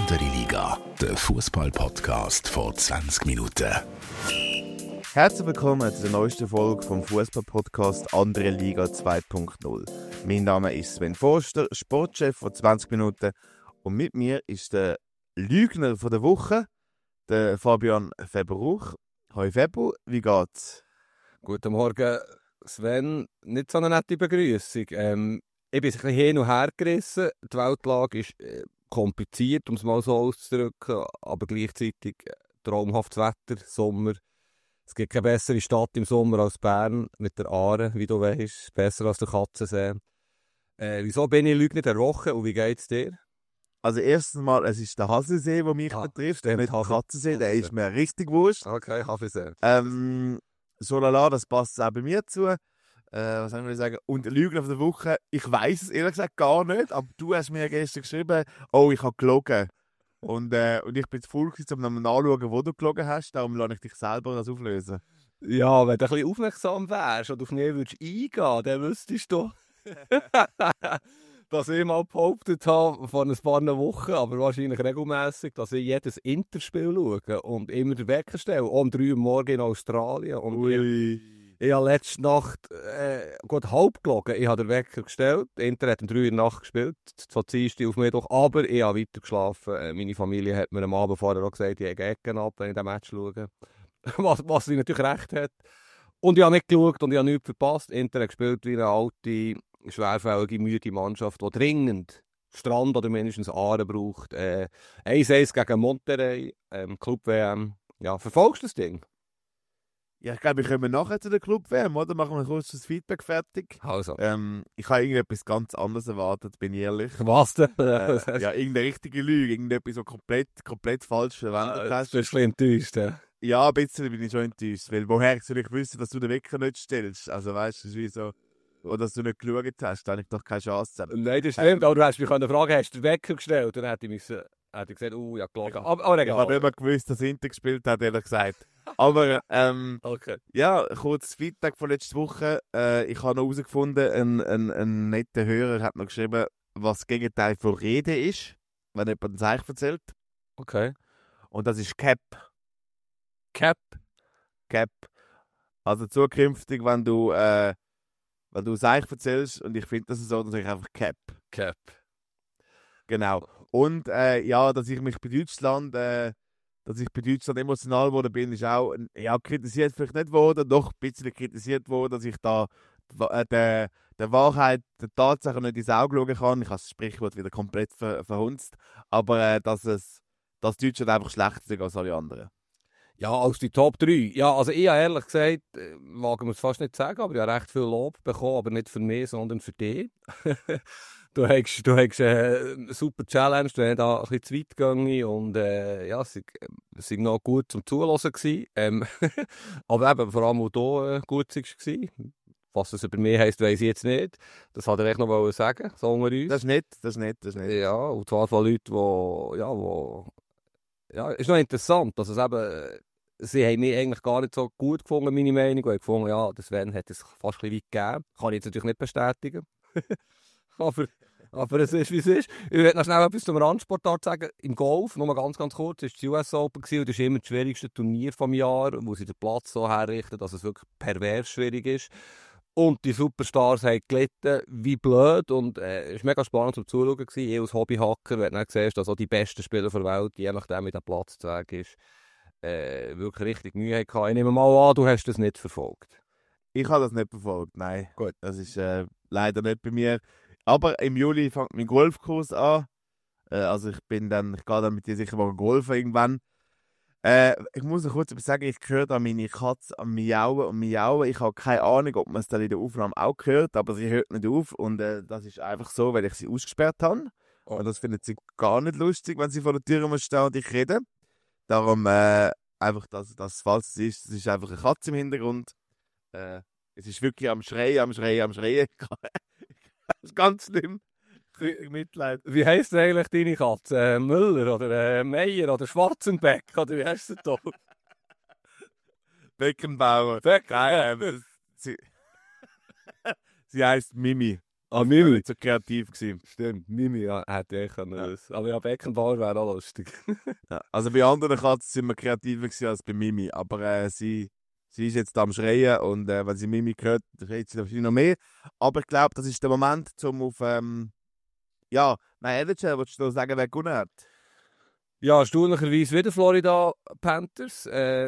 Andere Liga, der Fußball-Podcast vor 20 Minuten. Herzlich willkommen zu der neuesten Folge vom Fußball-Podcast Andere Liga 2.0. Mein Name ist Sven Forster, Sportchef von 20 Minuten. Und mit mir ist der Lügner von der Woche, der Fabian Feberuch. Hoi Febu, wie geht's? Guten Morgen, Sven. Nicht so eine nette Begrüßung. Ich bin ein bisschen hin und her gerissen. Die Weltlage ist kompliziert, um es mal so auszudrücken, aber gleichzeitig traumhaftes Wetter, Sommer. Es gibt keine bessere Stadt im Sommer als Bern mit der Aare, wie du weißt. Besser als der Katzensee. Wieso bin ich Lügner der Woche und wie geht's dir? Also erstens mal, es ist der Haselsee, der mich betrifft, stimmt, nicht der Katzensee, der ist mir richtig wurscht. Okay, Kaffeesee. So lala, das passt auch bei mir zu. Was soll ich sagen? Und Lügen der Woche, ich weiss es ehrlich gesagt gar nicht, aber du hast mir gestern geschrieben, oh, ich habe gelogen. Und ich bin zu faul, um nachzuschauen, wo du gelogen hast, darum lasse ich dich selber das auflösen. Ja, wenn du ein bisschen aufmerksam wärst und auf mich eingehen würdest, dann wüsstest du, dass ich mal behauptet habe, vor ein paar Wochen, aber wahrscheinlich regelmässig, dass ich jedes Interspiel schaue und immer den Wecker stelle, um 3 Uhr morgens in Australien. Und ich habe letzte Nacht gut halb gelogen. Ich habe den Wecker gestellt. Inter hat um 3 Uhr Nacht gespielt, von Dienstag auf Mittwoch, aber ich habe weiter geschlafen. Meine Familie hat mir am Abend vorher auch gesagt, ich habe Ecken ab, wenn ich den Match schaue. Was sie natürlich recht hat. Und ich habe nicht geschaut und ich habe nichts verpasst. Inter hat gespielt wie eine alte, schwerfällige, müde Mannschaft, die dringend Strand oder mindestens Aare braucht. 1-1 gegen Monterrey, Club-WM. Ja, verfolgst du das Ding? Ja, ich glaube, wir kommen nachher zu der Club-WM, oder? Machen wir kurz das Feedback fertig. Also. Ich habe irgendetwas ganz anderes erwartet, bin ich ehrlich. Was denn? Ja, irgendeine richtige Lüge, irgendetwas, so komplett falsch verwendet hast. Du bist ein bisschen enttäuscht, ja? Ja, ein bisschen bin ich schon enttäuscht, weil woher soll ich wissen, dass du den Wecker nicht stellst? Also weißt du, es ist wie so, oder dass du nicht geschaut hast, da habe ich doch keine Chance. Nein, das stimmt, aber du hast mich fragen, hast du den Wecker gestellt? Dann hätte ich gesagt, ja, gelogen. Aber ich habe nicht mehr gewusst, dass Inter gespielt hat, ehrlich gesagt. Aber, okay. Ja, kurzes Feedback von letzter Woche. Ich habe noch herausgefunden, ein netter Hörer hat noch geschrieben, was das Gegenteil von Rede ist, wenn jemand ein Zeichen erzählt. Okay. Und das ist Cap. Cap. Also zukünftig, wenn du Zeichen erzählst, und ich finde das so, dann sage ich einfach Cap. Genau. Und ja, dass ich bei Deutschland emotional geworden bin, ist auch kritisiert vielleicht nicht worden, doch ein bisschen kritisiert worden, dass ich da der Wahrheit, der Tatsache nicht ins Auge schauen kann. Ich habe das Sprichwort wieder komplett verhunzt. Aber dass Deutschland einfach schlechter ist als alle anderen. Ja, als die Top 3. Ja, also ich habe ehrlich gesagt, mag man es fast nicht sagen, aber ich habe recht viel Lob bekommen, aber nicht für mich, sondern für dich. Du hast eine super Challenge, du hast da ein bisschen zu weit gegangen und ja, es war noch gut zum Zuhören gewesen. Aber eben, vor allem, wo du gut warst. Was das über mich heisst, weiss ich jetzt nicht. Das wollte ich echt noch sagen, so unter uns. Das ist nicht. Ja, und zwar von Leuten, ja, ist noch interessant, dass es eben, sie haben mich eigentlich gar nicht so gut gefunden, meine Meinung, weil ich gefunden, ja, der Sven hat es fast ein bisschen weit gegeben. Kann ich jetzt natürlich nicht bestätigen. aber es ist, wie es ist. Ich will noch schnell etwas zum Randsportart sagen. Im Golf, nur mal ganz kurz, war das US Open und das ist immer das schwierigste Turnier des Jahres, wo sie den Platz so herrichten, dass es wirklich pervers schwierig ist. Und die Superstars haben gelitten, wie blöd. Und es war mega spannend zum Zuschauen. Ich als Hobbyhacker, wenn du siehst, dass auch die besten Spieler der Welt, je nachdem wie der Platz zu Weg ist, wirklich richtig Mühe hatten. Ich nehme mal an, du hast das nicht verfolgt. Ich habe das nicht verfolgt, nein. Gut. Das ist leider nicht bei mir. Aber im Juli fängt mein Golfkurs an. Also ich gehe dann mit dir sicher mal golfen irgendwann. Ich muss noch kurz etwas sagen, ich höre da meine Katze am Miauen und Miauen. Ich habe keine Ahnung, ob man es dann in der Aufnahme auch hört, aber sie hört nicht auf. Und das ist einfach so, weil ich sie ausgesperrt habe. Oh. Und das findet sie gar nicht lustig, wenn sie vor der Tür muss stehen und ich rede. Darum einfach, dass falls es ist einfach eine Katze im Hintergrund. Es ist wirklich am Schreien. Das ist ganz schlimm. Mitleid. Wie heisst eigentlich deine Katze? Müller oder Meier oder Schwarzenbeck? Oder wie heisst sie da? Beckenbauer. Nein, Sie heisst Mimi. Mimi. Nicht so kreativ gewesen. Stimmt, Mimi hätte ich können. Ja. Aber ja, Beckenbauer wäre auch lustig. Ja. Also bei anderen Katzen sind wir kreativer gewesen als bei Mimi. Aber sie ist jetzt am Schreien und wenn sie Mimi hört, schreit sie wahrscheinlich noch mehr. Aber ich glaube, das ist der Moment, um auf... ja, nein, Edge, willst du noch sagen, wer gewonnen hat? Ja, erstaunlicherweise wieder Florida Panthers.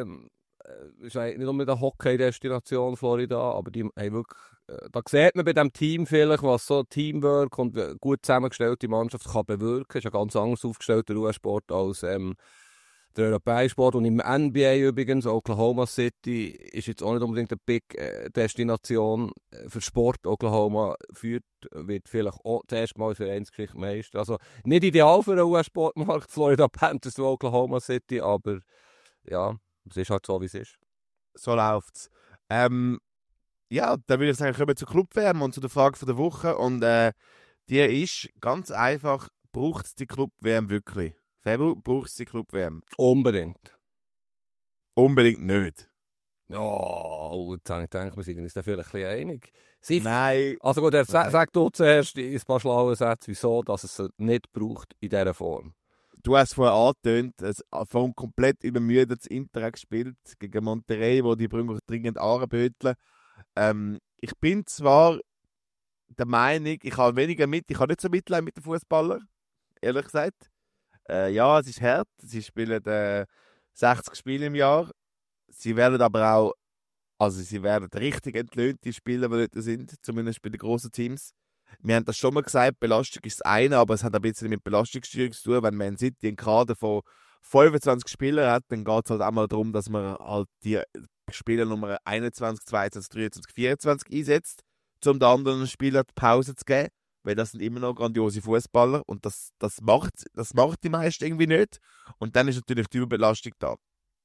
Ist nicht nur eine Hockey-Destination Florida, aber die haben wirklich, da sieht man bei diesem Team vielleicht, was so Teamwork und gut zusammengestellte Mannschaft kann bewirken. Ist ja ganz anders aufgestellt, der US-Sport, als der europäische Sport. Und im NBA übrigens, Oklahoma City, ist jetzt auch nicht unbedingt eine Big-Destination für Sport. Oklahoma wird vielleicht auch das erste Mal für Vereinsgeschichte Meister. Also nicht ideal für einen US-Sportmarkt, Florida Panthers zu Oklahoma City, aber ja, es ist halt so, wie es ist. So läuft's. Ja, dann würde ich sagen, kommen wir zur Club-WM und zu der Frage der Woche. Und die ist ganz einfach, braucht es die Club-WM wirklich? Fabio, braucht es die Club-WM? Unbedingt. Unbedingt nicht. Ja, jetzt habe ich gedacht, wir sind uns da vielleicht ein bisschen einig. Nein. Also gut, sag du zuerst in ein paar schlaue Sätze, wieso dass es nicht braucht in dieser Form. Du hast vorher angetönt, von komplett übermüdetes Inter gespielt gegen Monterrey, wo die Brünger dringend anböteln. Ich bin zwar der Meinung, ich habe nicht so Mitleid mit den Fußballern, ehrlich gesagt. Ja, es ist hart. Sie spielen 60 Spiele im Jahr. Sie werden aber auch, also sie werden richtig entlöhnt, die Spieler, die dort sind, zumindest bei den grossen Teams. Wir haben das schon mal gesagt, Belastung ist das eine, aber es hat ein bisschen mit Belastungssteuerung zu tun. Wenn Man City einen Kader von 25 Spielern hat, dann geht es halt auch mal darum, dass man halt die Spieler Nummer 21, 22, 23, 24 einsetzt, um den anderen Spielern die Pause zu geben. Weil das sind immer noch grandiose Fußballer und das macht die meisten irgendwie nicht. Und dann ist natürlich die Überbelastung da.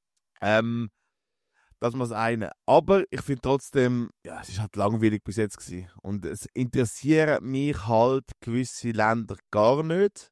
Das ist das eine. Aber ich finde trotzdem, ja, es ist halt langweilig bis jetzt gewesen. Und es interessieren mich halt gewisse Länder gar nicht.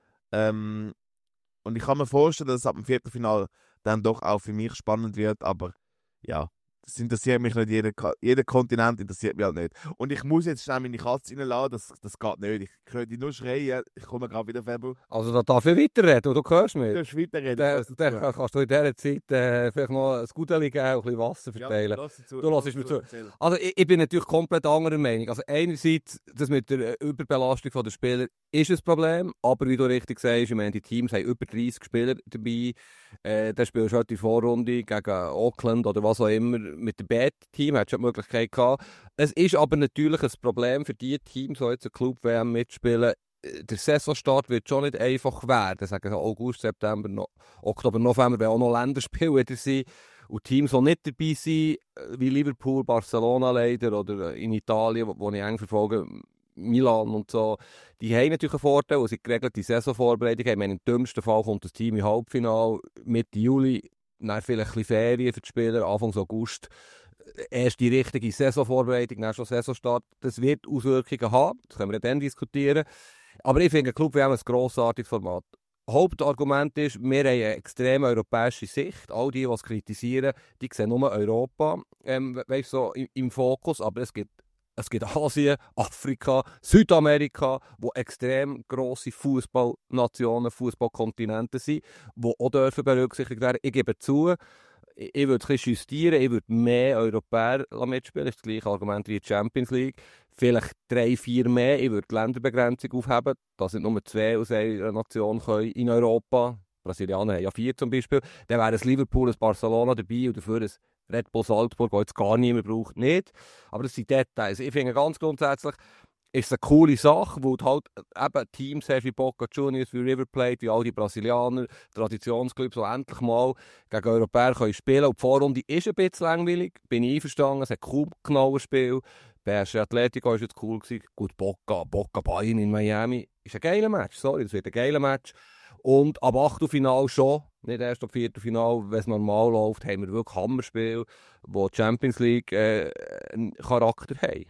Und ich kann mir vorstellen, dass es ab dem Viertelfinale dann doch auch für mich spannend wird. Aber ja, das interessiert mich nicht. Jeder Kontinent interessiert mich halt nicht. Und ich muss jetzt schnell meine Katze reinlassen. Das geht nicht. Ich könnte nur schreien. Ich komme gerade wieder, Fabio. Also da darf ich weiterreden, du hörst mich. Du darfst weiterreden. Dann kannst du in dieser Zeit vielleicht noch ein Gudeli geben und ein bisschen Wasser verteilen. Ja, du hörst mir zu. Also ich bin natürlich komplett anderer Meinung. Also einerseits, das mit der Überbelastung der Spieler ist ein Problem, aber wie du richtig sagst, ich meine, die Teams haben über 30 Spieler dabei. Dann spielst du halt die Vorrunde gegen Auckland oder was auch immer. Mit dem B-Team hättest du die Möglichkeit gehabt. Es ist aber natürlich ein Problem für die Teams, die jetzt eine Club-WM mitspielen. Der Saisonstart wird schon nicht einfach werden. Sagen August, September, Oktober, November werden auch noch Länderspiele wieder sein. Und Teams, die nicht dabei sind, wie Liverpool, Barcelona leider oder in Italien, wo ich eng verfolge, Milan und so, die haben natürlich einen Vorteil, weil sie geregelte Saisonvorbereitung haben. Im dümmsten Fall kommt das Team im Halbfinale Mitte Juli, dann vielleicht ein bisschen Ferien für die Spieler, Anfang August. Erst die richtige Saisonvorbereitung, dann schon Saisonstart. Das wird Auswirkungen haben, das können wir dann diskutieren. Aber ich finde, Club, wir haben ein grossartiges Format. Hauptargument ist, wir haben eine extrem europäische Sicht. All die es kritisieren, die sehen nur Europa so im Fokus, aber es gibt Asien, Afrika, Südamerika, wo extrem grosse Fußballnationen, Fußballkontinente sind, die auch dürfen berücksichtigt werden. Ich gebe zu, ich würde ein bisschen justieren, ich würde mehr Europäer mitspielen. Das ist das gleiche Argument wie die Champions League. Vielleicht 3, 4 mehr. Ich würde die Länderbegrenzung aufheben, dass nicht nur 2 aus einer Nation können in Europa. Brasilianer haben ja 4 zum Beispiel. Dann wäre ein Liverpool, ein Barcelona dabei und dafür ein Red Bull Salzburg, das jetzt gar niemand braucht, nicht. Aber das sind Details. Ich finde ganz grundsätzlich, ist es eine coole Sache, wo du halt eben Teams hast wie Boca Juniors, wie River Plate, wie all die Brasilianer, Traditionsclubs, die endlich mal gegen Europäer können spielen. Und die Vorrunde ist ein bisschen langweilig, bin ich einverstanden, es hat kaum genaue Spiel. PSG Atletico war jetzt cool gewesen. Gut, Boca Bayern in Miami ist ein geiler Match, sorry, das wird ein geiler Match. Und ab Achtelfinale schon, nicht erst ab Viertelfinale, wenn es normal läuft, haben wir wirklich Hammerspiele, die Champions League Charakter haben.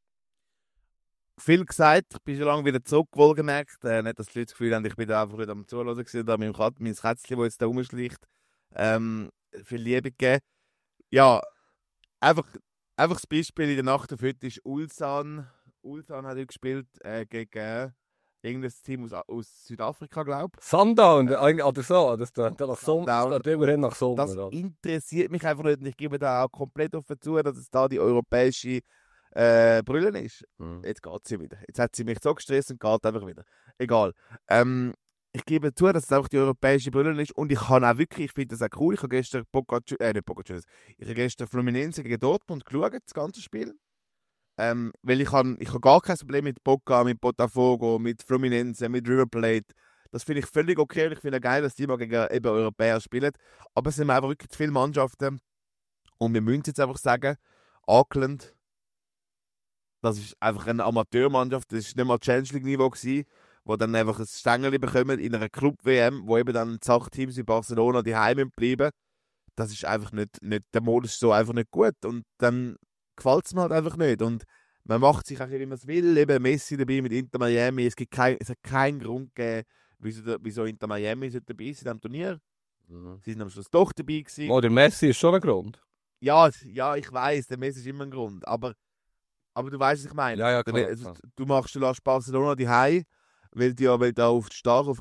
Viel gesagt, ich bin schon lange wieder zurück, wohlgemerkt. Nicht, dass die Leute das Gefühl haben, ich bin da einfach nicht am Zuhören gewesen, da mein Kätzchen, das jetzt da rumschleicht, viel Liebe gegeben. Ja, einfach das Beispiel in der Nacht auf heute ist Ulsan Ulsan hat gespielt gegen irgendein Team aus Südafrika, glaube ich. Sundown, oder so. Das steht nach Sundown. Sommer, steht immerhin nach Sommer. Das interessiert mich einfach nicht und ich gebe da auch komplett offen zu, dass es da die europäische Brille ist. Jetzt geht sie wieder. Jetzt hat sie mich so gestresst und geht einfach wieder. Egal. Ich gebe zu, dass es einfach die europäische Brille ist und ich kann auch wirklich, ich finde das auch cool, ich habe gestern ich habe gestern Fluminense gegen Dortmund geschaut, das ganze Spiel. Weil ich habe gar kein Problem mit Boca, mit Botafogo, mit Fluminense, mit River Plate. Das finde ich völlig okay und ich finde geil, dass die mal gegen eben Europäer spielen. Aber es sind einfach wirklich zu viele Mannschaften und wir müssen jetzt einfach sagen, Auckland, das ist einfach eine Amateurmannschaft, das war nicht mal Challenge League Niveau gewesen, wo dann einfach ein Stängeli bekommen in einer Club-WM, wo eben dann 8 Teams wie Barcelona die Heime bleiben. Das ist einfach nicht, der Modus ist so einfach nicht gut und dann gefällt es mir halt einfach nicht und man macht sich auch wie man es will, eben Messi dabei mit Inter Miami, es hat keinen Grund gegeben, wieso Inter Miami dabei ist in diesem Turnier. Sie sind am Schluss doch dabei gewesen. Oh, der Messi ist schon ein Grund. Ja, ich weiss, der Messi ist immer ein Grund, aber du weißt, was ich meine. Ja, klar. Du lässt Barcelona die Heim, weil du auf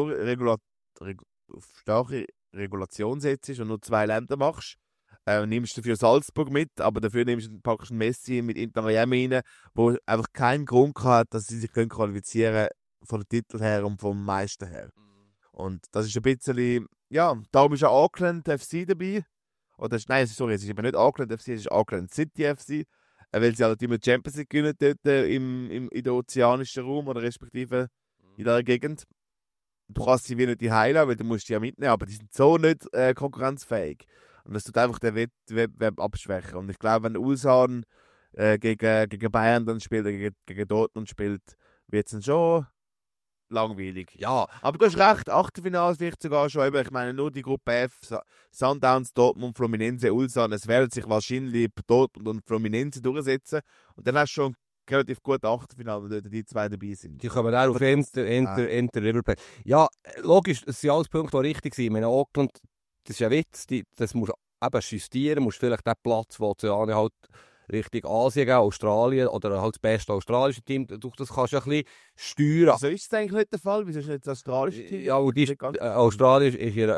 starke Regulation setzt und nur 2 Länder machst. Nimmst du für Salzburg mit, aber dafür packst du einen Messi mit Inter Miami rein, wo einfach keinen Grund hat, dass sie sich qualifizieren können von dem Titel her und vom Meister her. Und das ist ein bisschen, ja, darum ist auch Auckland FC dabei. Nein, sorry, es ist eben nicht Auckland FC, es ist Auckland City FC. Weil sie halt immer die Champions League gewinnen dort in der ozeanischen Raum oder respektive in dieser Gegend. Du kannst sie wieder die heilen, weil du musst die ja mitnehmen, aber die sind so nicht konkurrenzfähig. Und das tut einfach den Wettbewerb abschwächen. Und ich glaube, wenn Ulsan gegen Bayern dann spielt, oder gegen Dortmund spielt, wird es dann schon langweilig. Ja, aber du hast recht, Achtelfinale vielleicht sogar schon. Ich meine, nur die Gruppe F, Sundowns, Dortmund, Fluminense, Ulsan, es werden sich wahrscheinlich Dortmund und Fluminense durchsetzen. Und dann hast du schon relativ gut Achtelfinale, wenn dort die 2 dabei sind. Die kommen auch auf Inter River Plate. Ja, logisch, das sind alles Punkte, die richtig sind. Ich meine, Auckland, das ist ein Witz, das musst du eben justieren, musst vielleicht den Platz, wo Ozeane halt Richtung Asien gehen, Australien oder halt das beste australische Team, das kannst du ein bisschen steuern. Wieso ist das eigentlich nicht der Fall? Wieso ist nicht das australische Team? Ja, Australien ist in der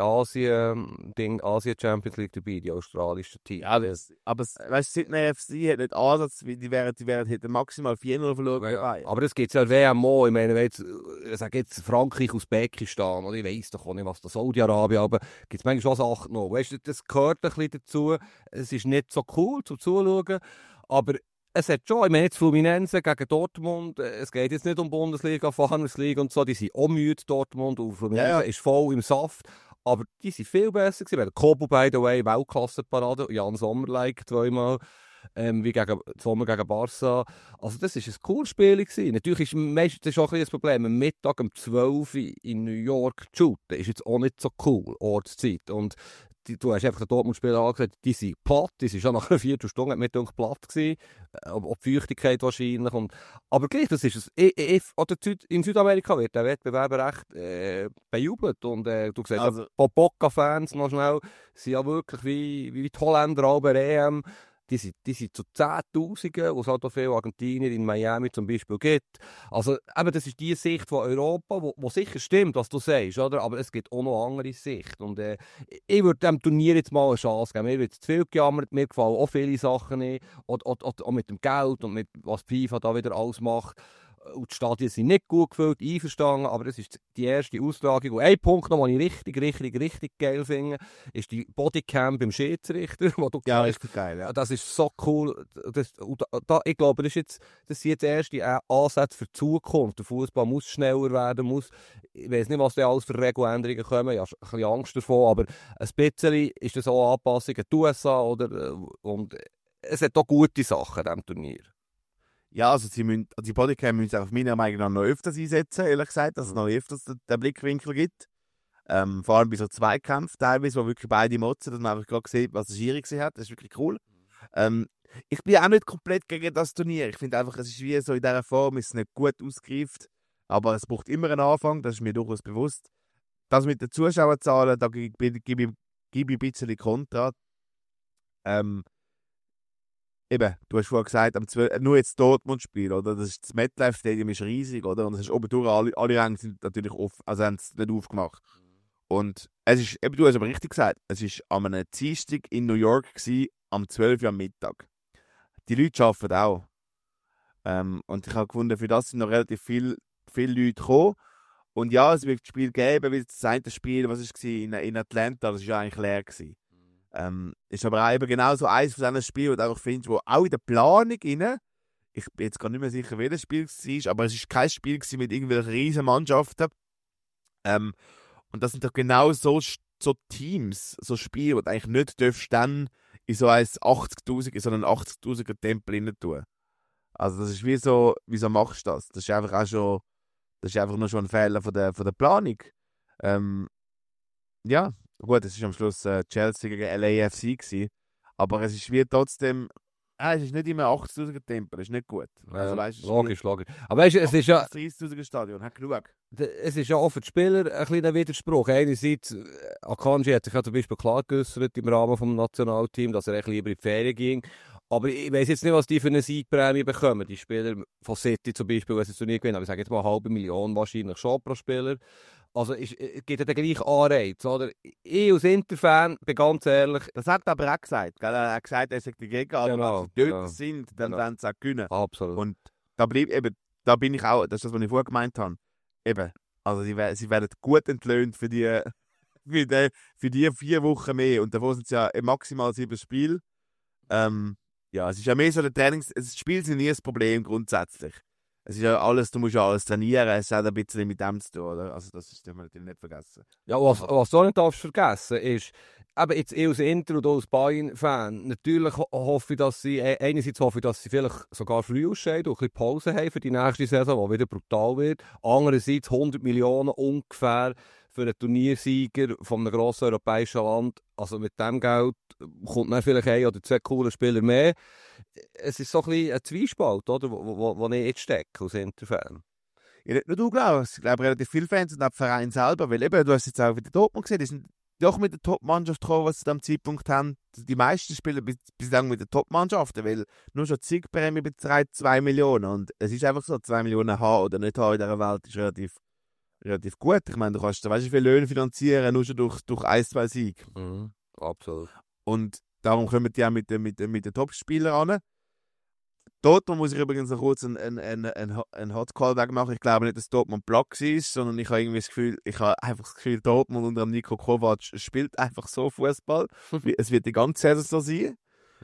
Asien Champions League dabei, die australischen Team. Ja, aber weißt du, Sydney FC hat nicht Ansatz, die hätten maximal 4-0 verloren. Ja, aber das gibt es ja WMO, ich meine, ich sage jetzt Frankreich, Usbekistan, oder ich weiss doch auch nicht, was da Saudi-Arabien, aber gibt es manchmal was 8 noch. Weißt du, das gehört ein bisschen dazu, es ist nicht so cool zum Zuschauen, aber es hat schon, ich meine jetzt Fluminense gegen Dortmund, es geht jetzt nicht um Bundesliga, Farmers League und so, die sind auch müde, Dortmund, und Fluminense ist voll im Saft, aber die sind viel besser gewesen. Der Kobo, by the way, Weltklasse-Parade, Jan Sommer-like 2-mal, wie Sommer gegen Barca. Also das war ein cooles Spiel gewesen. Natürlich ist das ist auch ein bisschen das Problem, am Mittag um 12 Uhr in New York zu shooten, ist jetzt auch nicht so cool, Ortszeit. Und du hast einfach den Dortmund-Spieler angesagt, die sind platt, die sind schon nach einer Viertelstunde mit uns platt gewesen, ob die Feuchtigkeit wahrscheinlich. Aber gleich, das ist in Südamerika wird der Wettbewerb recht bejubelt. Und du siehst, also, Boca-Fans noch schnell, sind ja wirklich wie die Holländer auch bei EM. Die sind zu Zehntausenden, wo es halt auch viele Argentinier in Miami zum Beispiel gibt. Also eben, das ist die Sicht von Europa, wo sicher stimmt, was du sagst, oder? Aber es gibt auch noch andere Sicht. Und ich würde dem Turnier jetzt mal eine Chance geben. Mir wird zu viel gejammert, mir gefallen auch viele Sachen nicht. Auch mit dem Geld und mit was FIFA da wieder alles macht. Und die Stadien sind nicht gut gefüllt, einverstanden, aber das ist die erste Austragung. Und ein Punkt noch, den ich richtig geil finde, ist die Bodycam beim Schiedsrichter. Wo du ja, richtig geil. Ja. Das ist so cool. Ich glaube, das sind jetzt erste Ansätze für die Zukunft. Der Fußball muss schneller werden. Ich weiß nicht, was da alles für Regeländerungen kommen. Ich habe ein bisschen Angst davor, aber ein bisschen ist das auch Anpassung an die USA. Und es hat auch gute Sachen in diesem Turnier. Ja, also die Bodycam müssen einfach meiner Meinung nach noch öfters einsetzen, ehrlich gesagt, dass es noch öfters den Blickwinkel gibt. Vor allem bei so Zweikämpfen teilweise, wo wirklich beide motzen, dass man einfach gerade sieht, was der Schiri gesehen hat. Das ist wirklich cool. Ich bin auch nicht komplett gegen das Turnier. Ich finde einfach, es ist wie so in dieser Form, ist es nicht gut ausgereift, aber es braucht immer einen Anfang, das ist mir durchaus bewusst. Das mit den Zuschauerzahlen, da gebe ich ein bisschen Kontra. eben, du hast vorhin gesagt, nur jetzt Dortmund-Spiel, oder? Das MetLife-Stadium ist riesig, oder? Und es ist oben durch, alle Ränge sind natürlich also haben es nicht aufgemacht. Und es ist, eben, du hast aber richtig gesagt, es war am einem Dienstag in New York gewesen, am 12 Uhr am Mittag. Die Leute arbeiten auch. Und ich habe gefunden, für das sind noch relativ viele Leute gekommen. Und ja, es wird das Spiel geben, weil das eine Spiel, was war in Atlanta, das war ja eigentlich leer gewesen. Ist aber auch eben genau so eines von diesen Spielen, wo du einfach findest, wo auch in der Planung rein, ich bin jetzt gar nicht mehr sicher, welches Spiel es war, aber es war kein Spiel mit irgendwelchen riesen Mannschaften. Und das sind doch genau so Teams, so Spiele, wo du eigentlich nicht darfst dann in so ein 80'000, in so einen 80'000er Tempel rein tun. Also das ist wieso machst du das? Das ist einfach auch schon, das ist einfach nur schon ein Fehler von der Planung. Ja, gut, es ist am Schluss Chelsea gegen LAFC gewesen, aber es ist wie trotzdem, es ist nicht immer ein 80'000er Tempel, das ist nicht gut. Also, weißt, logisch. Aber weißt du, es ist ja... 30'000er Stadion, hat genug. Es ist ja auch für die Spieler ein kleiner Widerspruch. Einerseits, Akanji hat sich ja zum Beispiel klar geäußert im Rahmen des Nationalteams, dass er echt lieber in die Ferien ging. Aber ich weiss jetzt nicht, was die für eine Siegprämie bekommen. Die Spieler von City zum Beispiel, wenn sie es Turnier gewinnen, aber ich sage jetzt mal 500'000 wahrscheinlich schon pro Spieler. Also es gibt ja den gleichen Anreiz, oder? Ich als Inter-Fan bin ganz ehrlich... Das hat er aber auch gesagt, gell? Er hat gesagt, er sagt dagegen, aber Genau, wenn sie dort sind, dann werden sie auch gewinnen. Absolut. Und da bin ich auch, das ist das, was ich vorher gemeint habe. Eben, also sie werden gut entlöhnt für die 4 Wochen mehr. Und davon sind es ja maximal 7 Spiele. Ja, es ist ja mehr so das Spiel sind nie das Problem grundsätzlich. Es ist ja alles, du musst ja alles trainieren, es hat ein bisschen mit dem zu tun, oder? Also das dürfen wir natürlich nicht vergessen. Ja, was du auch nicht darfst vergessen ist, eben jetzt ich als Inter und als Bayern-Fan, natürlich hoffe ich, dass sie, einerseits hoffe ich, dass sie vielleicht sogar früh ausscheiden und ein bisschen Pause haben für die nächste Saison, die wieder brutal wird. Andererseits 100 Millionen ungefähr für einen Turniersieger von einem grossen europäischen Land. Also mit dem Geld kommt dann vielleicht 1 oder 2 coole Spieler mehr. Es ist so ein bisschen ein Zwiespalt, oder, wo ich jetzt stecke als Inter-Fan. Ja, nicht nur du glaubst, ich glaube relativ viele Fans und auch der Verein selber, weil eben, du hast jetzt auch wieder Dortmund gesehen, die sind doch mit der Top-Mannschaft gekommen, was sie am Zeitpunkt haben. Die meisten spielen bislang mit der Top-Mannschaften, weil nur schon die Siegprämie beträgt 2 Millionen und es ist einfach so, 2 Millionen haben oder nicht haben in dieser Welt ist relativ gut. Ich meine, du kannst, weißt du, wie viele Löhne finanzieren, nur schon durch 1, 2 Siege. Mhm, absolut. Und darum kommen die auch mit den Top-Spielern an. Dortmund muss ich übrigens noch kurz einen Hot Callback machen. Ich glaube nicht, dass Dortmund Block ist, sondern ich habe irgendwie das Gefühl, Dortmund unter Niko Kovac spielt einfach so Fußball. Es wird die ganze Saison so sein.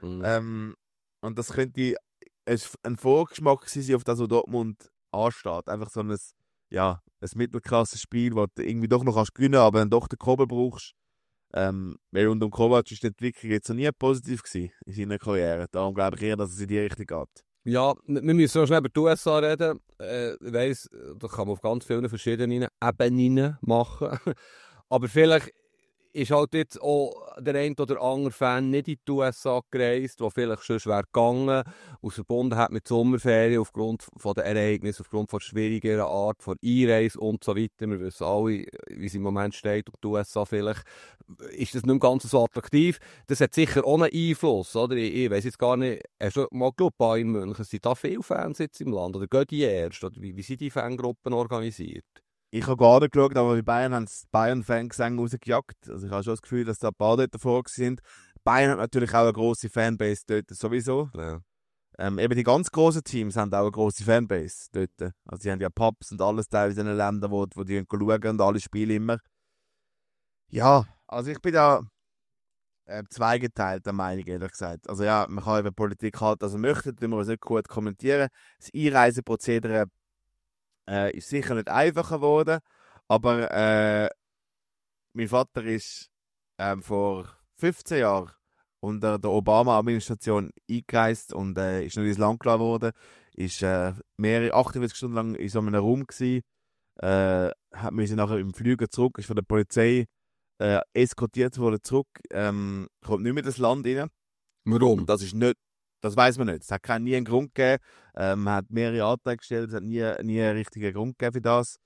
Und das könnte ein Vorgeschmack sein, auf das, was Dortmund ansteht. Einfach so ein Mittelklasse-Spiel, wo du irgendwie doch noch gewinnen kannst, aber dann doch den Kobel brauchst. Weil unter Kovac ist die Entwicklung jetzt noch nie positiv gewesen in seiner Karriere. Darum glaube ich eher, dass es in die Richtung geht. Ja, wir müssen noch schnell über die USA reden. Ich weiss, da kann man auf ganz vielen verschiedenen Ebenen machen. Aber vielleicht ist halt jetzt auch der ein oder andere Fan nicht in die USA gereist, der vielleicht schon schwer gegangen und verbunden hat mit Sommerferien aufgrund von der Ereignisse, aufgrund von schwierigeren Art von Einreise und so weiter. Wir wissen alle, wie es im Moment steht, und die USA vielleicht ist das nicht mehr ganz so attraktiv. Das hat sicher auch einen Einfluss, oder? Ich weiss jetzt gar nicht, hast du mal geschaut, Bayern München, sind da viele Fans jetzt im Land, oder gehen die erst, oder wie sind die Fangruppen organisiert? Ich habe gar nicht geschaut, aber bei Bayern haben die Bayern-Fangesänge rausgejagt. Also ich habe schon das Gefühl, dass da ein paar dort davor sind. Bayern hat natürlich auch eine grosse Fanbase dort, sowieso. Ja. Eben die ganz grossen Teams haben auch eine grosse Fanbase dort. Also sie haben ja Pubs und alles teilweise in den Ländern, wo die schauen und alle spielen immer. Ja, also ich bin da zweigeteilter Meinung, ehrlich gesagt. Also ja, man kann über Politik halten, also möchte, das muss man nicht gut kommentieren. Das Einreiseprozedere ist sicher nicht einfacher geworden, aber mein Vater ist vor 15 Jahren unter der Obama-Administration eingereist und ist nicht ins Land gelassen worden, ist mehrere 48 Stunden lang in so einem Raum gewesen, hat müssen nachher im Flüger zurück, ist von der Polizei eskortiert worden zurück, kommt nicht mehr in das Land rein. Warum? Das weiß man nicht. Es hat nie einen Grund gegeben. Man hat mehrere Anträge gestellt, es hat nie einen richtigen Grund gegeben für das.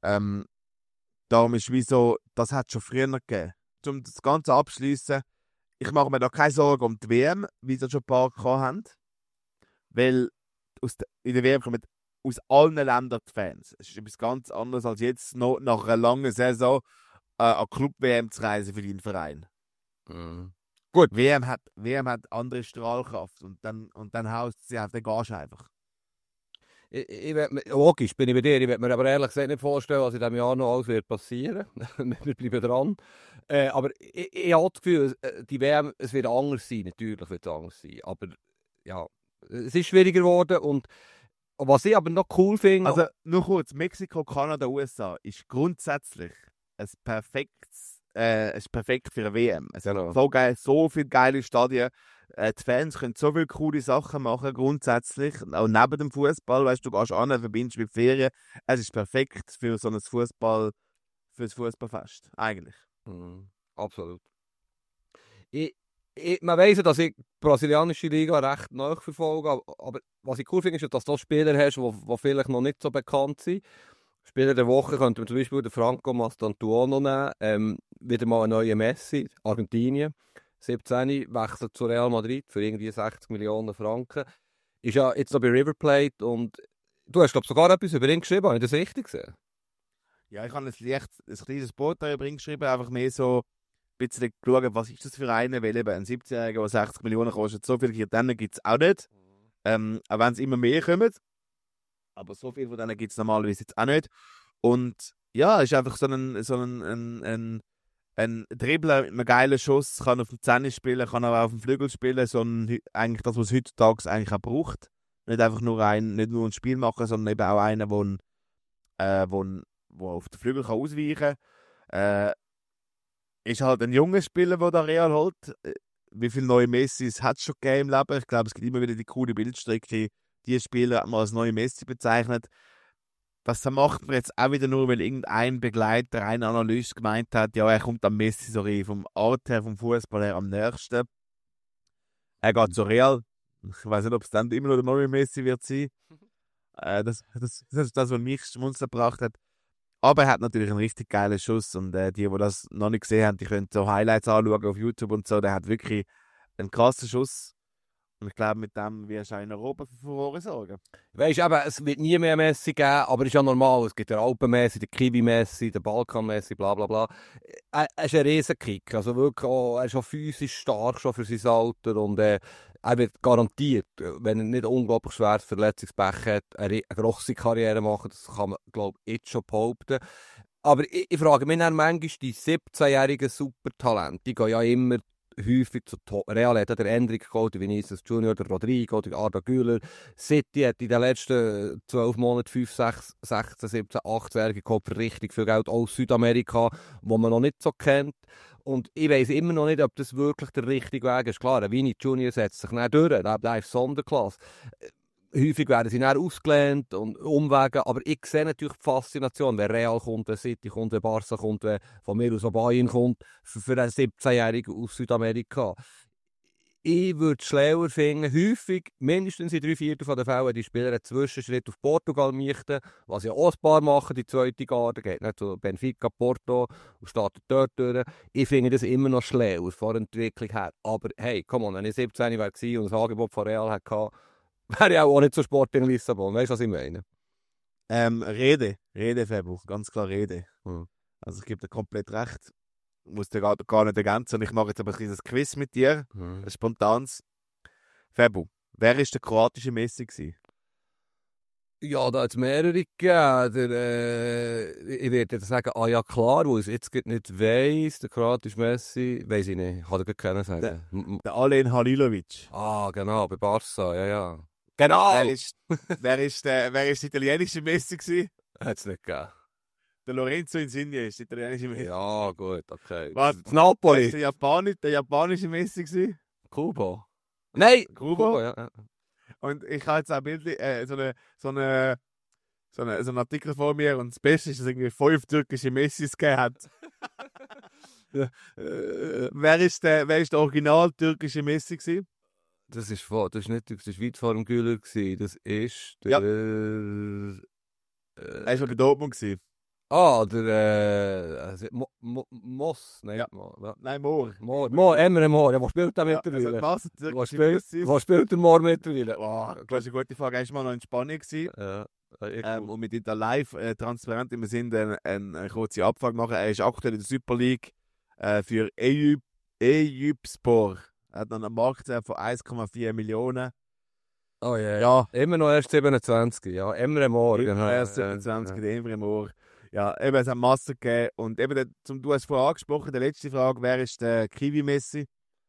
Darum ist wie so, das hat es schon früher gegeben. Um das Ganze abzuschließen, ich mache mir da keine Sorgen um die WM, wie sie schon ein paar gehabt haben. Weil in der WM kommen aus allen Ländern die Fans. Es ist etwas ganz anderes als jetzt noch nach einer langen Saison an Club-WM zu reisen für deinen Verein. Gut. WM hat andere Strahlkraft und dann haust sie auf den Gage einfach. Logisch, bin ich bei dir. Ich werde mir aber ehrlich gesagt nicht vorstellen, was in diesem Jahr noch alles wird passieren. Wir bleiben dran. Aber ich habe das Gefühl, die WM, es wird anders sein. Natürlich wird es anders sein. Aber ja, es ist schwieriger geworden. Und was ich aber noch cool finde... Also nur kurz, Mexiko, Kanada, USA ist grundsätzlich ist perfekt für eine WM. Es ist so geil, so viele geile Stadien. Die Fans können so viele coole Sachen machen, grundsätzlich. Auch neben dem Fußball, weißt du, gehst an, verbindest mit Ferien. Es ist perfekt für so ein Fußballfest, eigentlich. Absolut. Man weiss ja, dass ich die brasilianische Liga recht nachverfolge, aber was ich cool finde, ist, dass du Spieler hast, die vielleicht noch nicht so bekannt sind. Spieler der Woche könnten wir zum Beispiel den Franco Mastantuono nehmen, wieder mal einen neuen Messi, Argentinien. 17 wechselt zu Real Madrid für irgendwie 60 Millionen Franken. Ist ja jetzt noch bei River Plate und du hast, glaube ich, sogar etwas über ihn geschrieben, habe ich das richtig gesehen? Ja, ich habe ein kleines Porträt über ihn geschrieben, einfach mehr so ein bisschen geschaut, was ist das für eine, weil eben ein 17-Jähriger, der 60 Millionen kostet, so viel Geld gibt es auch nicht. Auch wenn es immer mehr kommen. Aber so viel von denen gibt es normalerweise jetzt auch nicht. Und ja, es ist einfach so ein Dribbler mit einem geilen Schuss, kann auf dem Zehner spielen, kann aber auf dem Flügel spielen, eigentlich das, was es heutzutage eigentlich auch braucht. Nicht einfach nur nicht nur ein Spiel machen, sondern eben auch einer, der auf den Flügel kann ausweichen kann. Ist halt ein junger Spieler, der da Real holt. Wie viele neue Messis hat es schon gegeben im Leben? Ich glaube, es gibt immer wieder die coole Bildstrecke. Die Spieler hat man als neue Messi bezeichnet. Das macht man jetzt auch wieder nur, weil irgendein Begleiter, ein Analyst gemeint hat, ja, er kommt am Messi so vom Art her, vom Fußball her am nächsten. Er geht zu Real. Ich weiß nicht, ob es dann immer noch der neue Messi wird sein. Das ist das, was mich schmunzeln gebracht hat. Aber er hat natürlich einen richtig geilen Schuss und die das noch nicht gesehen haben, die können so Highlights anschauen auf YouTube und so. Der hat wirklich einen krassen Schuss. Und ich glaube, mit dem wirst du auch in Europa für Furore sorgen. Weisst du, es wird nie mehr Messi geben, aber es ist ja normal. Es gibt den Alpen-Messi, den Kiwi-Messi, den Balkan-Messi, bla bla bla. Er ist ein Riesenkick. Also wirklich auch, er ist auch physisch stark schon für sein Alter. Und er wird garantiert, wenn er nicht unglaublich schweres Verletzungspech hat, eine grosse Karriere machen. Das kann man, glaube ich, jetzt schon behaupten. Aber ich frage mich dann manchmal, die 17-jährigen Supertalente, die gehen ja immer häufig zu Real hat der Endrick geholt, der Vinicius Junior, der Rodrigo, der Arda Güler. City hat in den letzten 12 Monaten 5, 6, 16, 17, 18-Jährige geholt für richtig viel Geld aus Südamerika, wo man noch nicht so kennt. Und ich weiss immer noch nicht, ob das wirklich der richtige Weg ist. Klar, ein Vini Junior setzt sich nicht durch, der ist Sonderklasse. Häufig werden sie dann ausgelehnt und Umwege, aber ich sehe natürlich die Faszination, wenn Real kommt, wenn City kommt, wenn Barca kommt, wenn von mir aus Bayern kommt, für einen 17-Jährigen aus Südamerika. Ich würde es schlauer finden, häufig, mindestens in 3/4 der Fälle, die Spieler einen Zwischenschritt auf Portugal möchten, was ja auch ein paar machen, die zweite Garde, geht nicht zu Benfica, Porto und startet dort durch. Ich finde das immer noch schlauer vor der Entwicklung her. Aber hey, komm on, wenn ich 17 war und das Angebot von Real hatte, wäre ja auch nicht so Sport in Lissabon. Weißt du, was ich meine? Rede, Fabu. Ganz klar Rede. Also ich gebe dir komplett recht. Ich muss dir gar nicht ergänzen. Ich mache jetzt aber ein kleines Quiz mit dir. Ein spontanes. Fabu, wer war der kroatische Messi gewesen? Ja, da hat es mehrere gegeben. Ich würde jetzt sagen, ja klar, wo ich es jetzt nicht weiss, der kroatische Messi, weiss ich nicht, kann ich keinen sagen. Der Alen Halilovic. Ah, genau, bei Barca, ja. Genau! Wer ist der italienische Messi gewesen? Hat es nicht gegeben. Der Lorenzo Insigne ist der italienische Messi. Ja, gut, okay. Was? Napoli? Ist der japanische Messi gewesen? Kuba? Nein! Kuba, ja. Und ich habe jetzt auch so einen Artikel vor mir und das Beste ist, dass es irgendwie 5 türkische Messis gegeben hat. Wer ist der original türkische Messi gewesen? Das ist weit vor dem Güler gewesen. Das ist der... Ja. Er war bei Dortmund gewesen. Moss? Nein, Ja. Nein, Moor. Emre Moor. Ja, wo spielt der Ja, mittlerweile? Wo also, spielt der Moor mittlerweile? wow, das ist eine gute Frage. Er war mal noch in Spanien gewesen, und mit ihm da live transparent im Sinn eine kurze Abfrage machen. Er ist aktuell in der Super League für Eyüpspor. Er hat dann einen Marktwert von 1,4 Millionen. Oh ja. Ja, Immer noch erst 27. Ja, Emre Moor. erst 27, der Emre Moor. Ja, eben, es hat Masse gegeben. Und eben, du hast vorher angesprochen, die letzte Frage, wer ist der Kiwi-Messi?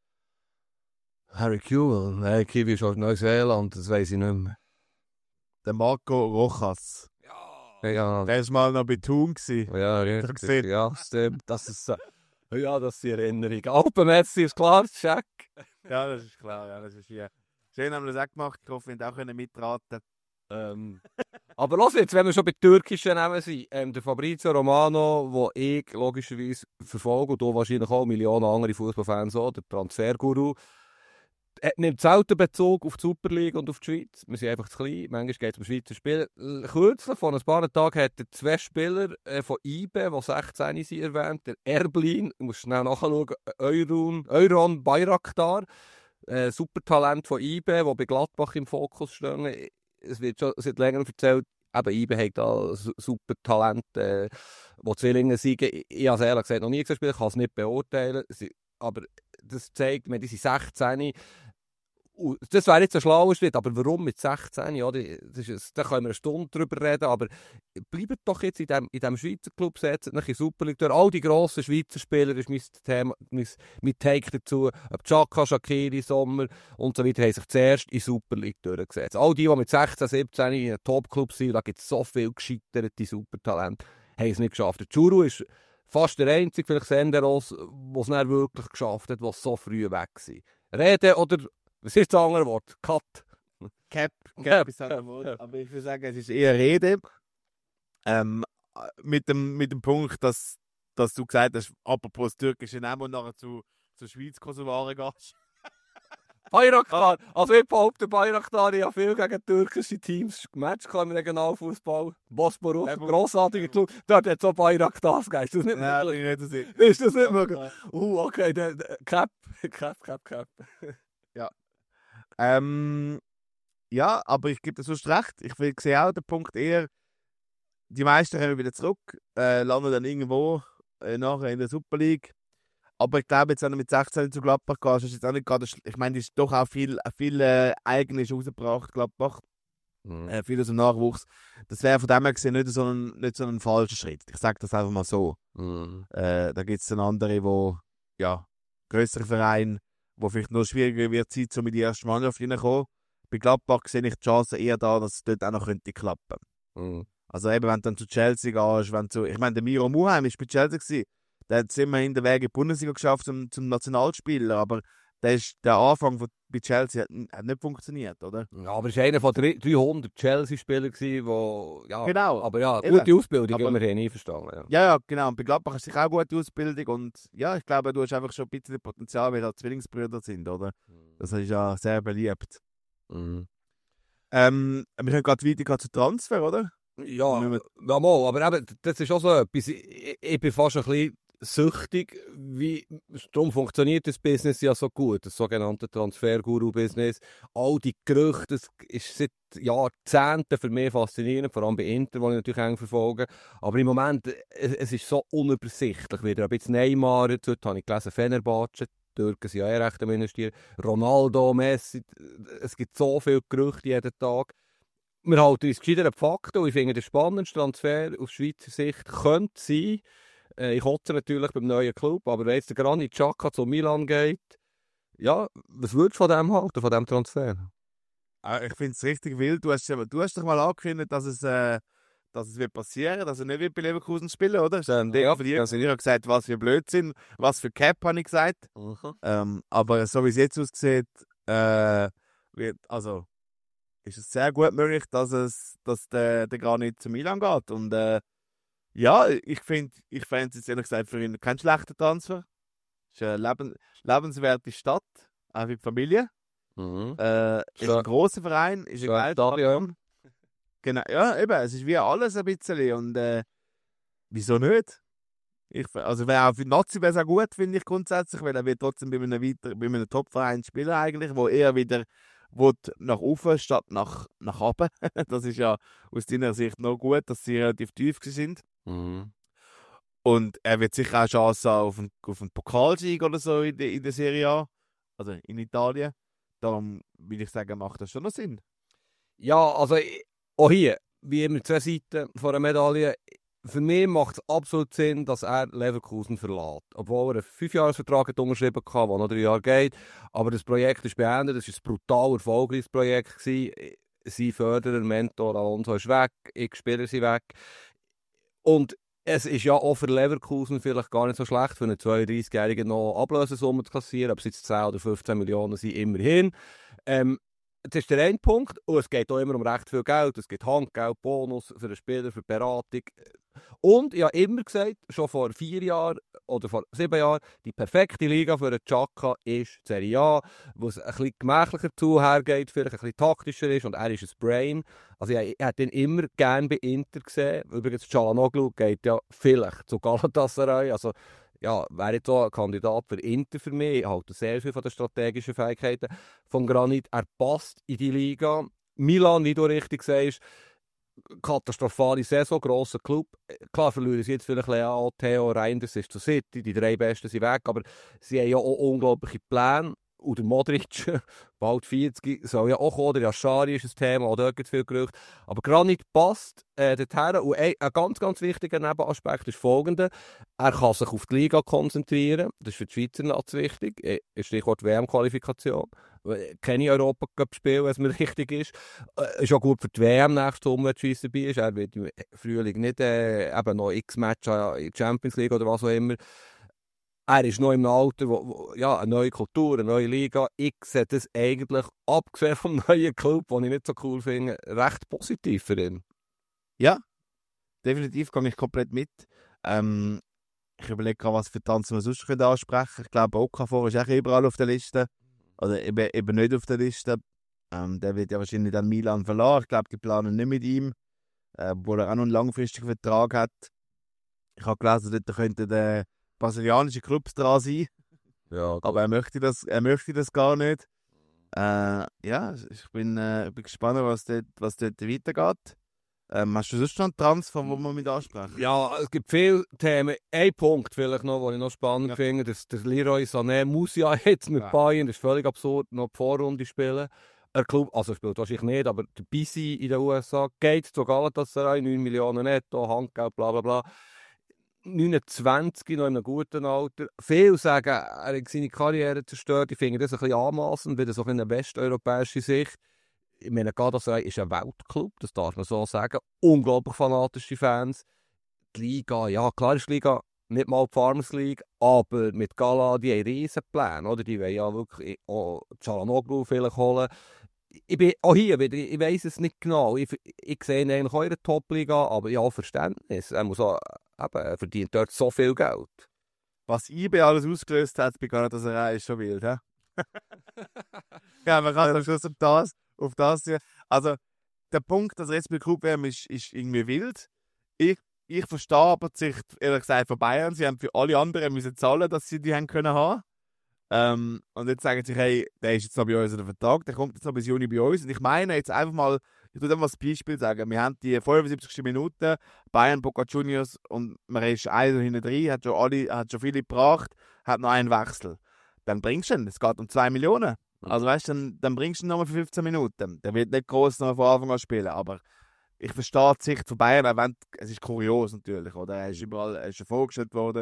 Harry Kewell. Nein, Kiwi ist aus Neuseeland, das weiß ich nicht mehr. Der Marco Rojas. Ja, Der war mal noch bei Thun gewesen. ja, gesehen. richtig. Ja, stimmt. Das ist ja, das ist die Erinnerung. Alpenmessi ist klar, check. Ja, das ist klar. Ja, das ist hier. Schön haben wir das auch gemacht. Ich hoffe, ihr auch mitraten. Aber los jetzt, wenn wir schon bei türkischen Namen sind, der Fabrizio Romano, den ich logischerweise verfolge, und du wahrscheinlich auch Millionen andere Fußballfans auch, der Transferguru, nimmt selten Bezug auf die Superliga und auf die Schweiz. Wir sind einfach zu klein, manchmal geht es um Schweizer Spiel. Kürzlich, vor ein paar Tagen, hat er 2 Spieler von IBE, die 16 sind, erwähnt. Der Erblin, du musst schnell nachschauen, Euron Bayraktar, Supertalent von IBE, der bei Gladbach im Fokus steht. Es wird schon seit längerem erzählt, eben IBE hat da super Talent, die Zwillinge sind. Ich habe es ehrlich gesagt noch nie gesehen, ich kann es nicht beurteilen. Aber das zeigt mir, die sind 16. Und das wäre jetzt ein schlauer Schritt, aber warum mit 16? Ja, da können wir eine Stunde drüber reden, aber bleibt doch jetzt in diesem Schweizer Club, setzt nach in Super League durch. All die grossen Schweizer Spieler ist mein Thema, mein Take dazu. Ob Xhaka, Shaqiri, Sommer und so weiter, haben sich zuerst in Super League durchgesetzt. All die mit 16, 17 in einem Top-Club sind, da gibt es so viele gescheiterte Supertalente, haben es nicht geschafft. Der Churu ist fast der einzige, vielleicht Senderos, der es nicht wirklich geschafft hat, was so früh weg sind. Reden oder... Was ist das andere Wort? Cut. Cap ist halt ein Wort. Aber ich würde sagen, es ist eher Rede. Mit dem Punkt, dass du gesagt hast, apropos türkische Namen und nachher zur Schweiz-Kosovaren gehst. Bayraktar. Also ich behaupte, Bayraktar ja viel gegen türkische Teams Match im Regionalfußball. Bosporus, grossartiger Club. Dort hat es auch Bayraktar gegeben. Ist das nicht möglich? Ist das nicht möglich? Okay. Cap. Ja, aber ich gebe dir sonst recht. Ich sehe auch den Punkt eher, die meisten kommen wieder zurück, landen dann irgendwo nachher in der Super League. Aber ich glaube, jetzt, wenn du mit 16 zu Gladbach gehst, ist jetzt auch nicht gerade, ich meine, die ist doch auch viel Eigenes rausgebracht, Gladbach. Viel aus dem Nachwuchs. Das wäre von dem her gesehen nicht so ein falscher Schritt. Ich sage das einfach mal so. Da gibt es dann andere, größere Vereine, wo vielleicht noch schwieriger wird sein, um in die erste Mannschaft reinzukommen. Bei Gladbach sehe ich die Chance eher da, dass es dort auch noch könnte klappen. Also eben, wenn du dann zu Chelsea gehst, ich meine, der Miro Muheim war bei Chelsea gewesen. Der hat es immerhin den Weg in die Bundesliga geschafft zum Nationalspieler, aber der Anfang bei Chelsea hat nicht funktioniert, oder? Ja, aber er war einer von 300 Chelsea-Spielern, der genau. Aber ja, eben. Gute Ausbildung, aber wir haben nie verstanden. Ja, genau. Und bei Gladbach hast du sicher auch gute Ausbildung und ja, ich glaube, du hast einfach schon ein bisschen Potenzial, weil da Zwillingsbrüder sind, oder? Das ist ja sehr beliebt. Wir können gerade weitergehen zu Transfer, oder? Ja, mal, aber eben, das ist auch so etwas. Ich bin fast ein bisschen süchtig, darum funktioniert das Business ja so gut, das sogenannte Transferguru-Business. All die Gerüchte, das ist seit Jahrzehnten für mich faszinierend, vor allem bei Inter, die ich natürlich eng verfolge. Aber im Moment, es ist so unübersichtlich. Wieder ein bisschen Neymar, heute habe ich gelesen, Fenerbahce, die Türken sind ja recht am Investieren, Ronaldo, Messi, es gibt so viele Gerüchte jeden Tag. Wir halten uns gescheiter Fakten und ich finde, der spannendste Transfer aus Schweizer Sicht könnte sein, ich hoffe natürlich beim neuen Club, aber wenn jetzt der Granit Xhaka zu Milan geht, ja, was würdest du von dem halten, von diesem Transfer? Ich finde es richtig wild. Du hast doch mal angekündigt, dass es wird passieren, dass er nicht wird bei Leverkusen spielen, oder? Ja. Also ich habe gesagt, was für Blödsinn, was für Cap, habe ich gesagt. Aber so wie es jetzt aussieht, ist es sehr gut möglich, dass der Granit zu Milan geht. Und ja, ich fände es jetzt ehrlich gesagt für ihn kein schlechter Transfer. Es ist eine lebenswerte Stadt, auch für die Familie. Ist ein grosser Verein, ist ein Geldstadion. Genau, ja, eben, es ist wie alles ein bisschen. Und wieso nicht? Also auch für die Nazi wäre es auch gut, finde ich grundsätzlich, weil er wird trotzdem bei einem Top-Verein spielen eigentlich, wo er wieder nach oben statt nach unten. Das ist ja aus deiner Sicht noch gut, dass sie relativ tief sind. Mhm. Und er wird sicher auch Chancen auf einen Pokalsieg oder so in der Serie A, also in Italien. Darum würde ich sagen, macht das schon noch Sinn. Ja, also auch hier, wie immer, zwei Seiten von einer Medaille. Für mich macht es absolut Sinn, dass er Leverkusen verlässt. Obwohl er einen 5-Jahres-Vertrag unterschrieben hat, der noch 3 Jahre geht. Aber das Projekt ist beendet. Es war ein brutal erfolgreiches Projekt. Sein Förderer, Mentor Alonso ist weg. Spieler sind weg. Und es ist ja auch für Leverkusen vielleicht gar nicht so schlecht, für einen 32-Jährigen noch Ablösesumme zu kassieren. Ob es jetzt 10 oder 15 Millionen sind, immerhin. Das ist der eine Punkt. Und es geht auch immer um recht viel Geld. Es gibt Handgeld, Bonus für den Spieler, für die Beratung. Und ich habe immer gesagt, schon vor 4 Jahren oder vor 7 Jahren, die perfekte Liga für den Xhaka ist die Serie A, wo es ein bisschen gemächlicher zuhergeht, vielleicht ein bisschen taktischer ist und er ist ein Brain. Also ich hätte ihn immer gerne bei Inter gesehen. Übrigens, Çalhanoğlu geht ja vielleicht zu Galatasaray. Also ja, wäre jetzt auch ein Kandidat für Inter für mich. Ich halte sehr viel von den strategischen Fähigkeiten von Granit. Er passt in die Liga. Milan, wie du richtig sagst, katastrophale Saison, grosser Club. Klar verlieren sie jetzt vielleicht Leao, Theo, Reinders ist zu City, die 3 Besten sind weg, aber sie haben ja auch unglaubliche Pläne. Und der Modric, bald 40, soll ja auch kommen. Der Yashari ist ein Thema, auch dort gibt es viel Gerüchte. Aber Granit passt dorthin. Und ein ganz, ganz wichtiger Nebenaspekt ist folgender. Er kann sich auf die Liga konzentrieren. Das ist für die Schweizer Nats wichtig. Stichwort WM-Qualifikation. Keine Europacup-Spiele, wenn es mir richtig ist. Ist auch gut für die WM nächstes Sommer, wenn die Schweiz dabei ist. Er wird im Frühling nicht eben noch X-Match in der Champions League oder was auch immer. Er ist noch im Alter, wo ja, eine neue Kultur, eine neue Liga. Ich sehe das eigentlich, abgesehen vom neuen Club, den ich nicht so cool finde, recht positiv für ihn. Ja, definitiv komme ich komplett mit. Ich überlege gerade, was für Tanzen wir sonst ansprechen können. Ich glaube, Okafor ist auch überall auf der Liste. Oder eben nicht auf der Liste. Der wird ja wahrscheinlich dann Milan verlassen. Ich glaube, die planen nicht mit ihm, obwohl er auch noch einen langfristigen Vertrag hat. Ich habe gelesen, dort könnte der brasilianische Clubs dran sein. Ja, aber er möchte das gar nicht. Ja, ich bin gespannt, was dort weitergeht. Hast du sonst noch einen Transfer, wo wir mit ansprechen? Ja, es gibt viele Themen. Ein Punkt vielleicht noch, den ich noch spannend finde, dass der Leroy Sané muss ja jetzt mit Bayern, das ist völlig absurd, noch die Vorrunde spielen. Er Club, also spielt wahrscheinlich nicht, aber der Bisi in den USA geht zu Galatasaray, 9 Millionen netto, Handgeld, bla bla bla. 29, noch in einem guten Alter. Viele sagen, er hat seine Karriere zerstört. Ich finde das ein bisschen anmassend, weil das auch in einer westeuropäischen Sicht. Ich meine, Galatasaray ist ein Weltclub, das darf man so sagen. Unglaublich fanatische Fans. Die Liga, ja klar ist die Liga nicht mal die Farmers League, aber mit Gala, die haben riesen Pläne, oder? Die wollen ja wirklich auch Çalhanoğlu vielleicht holen. Ich bin auch hier wieder, ich weiss es nicht genau. Ich sehe ihn eigentlich auch in der Top-Liga, aber ja, Verständnis. Er muss auch, er verdient dort so viel Geld. Was eBay alles ausgelöst hat, bei Galatasaray ist schon wild, hä? Ja, man kann am Schluss auf das sehen. Also, der Punkt, dass er jetzt bei Club WM ist irgendwie wild. Ich verstehe aber die Sicht, ehrlich gesagt, von Bayern. Sie haben für alle anderen müssen zahlen, dass sie die haben können haben. Und jetzt sagen sie, hey, der ist jetzt noch bei uns in der Vertrag, der kommt jetzt noch bis Juni bei uns. Und ich meine jetzt einfach mal, ich tue einfach mal ein Beispiel sagen. Wir haben die 75. Minute, Bayern, Boca Juniors und man ist einer hinten drin, hat schon viele gebracht, hat noch einen Wechsel. Dann bringst du ihn, es geht um 2 Millionen. Also weißt du, dann bringst du ihn nochmal für 15 Minuten. Der wird nicht gross noch von Anfang an spielen, aber ich verstehe die Sicht von Bayern, auch wenn, es ist kurios natürlich, oder? Er ist schon vorgestellt worden.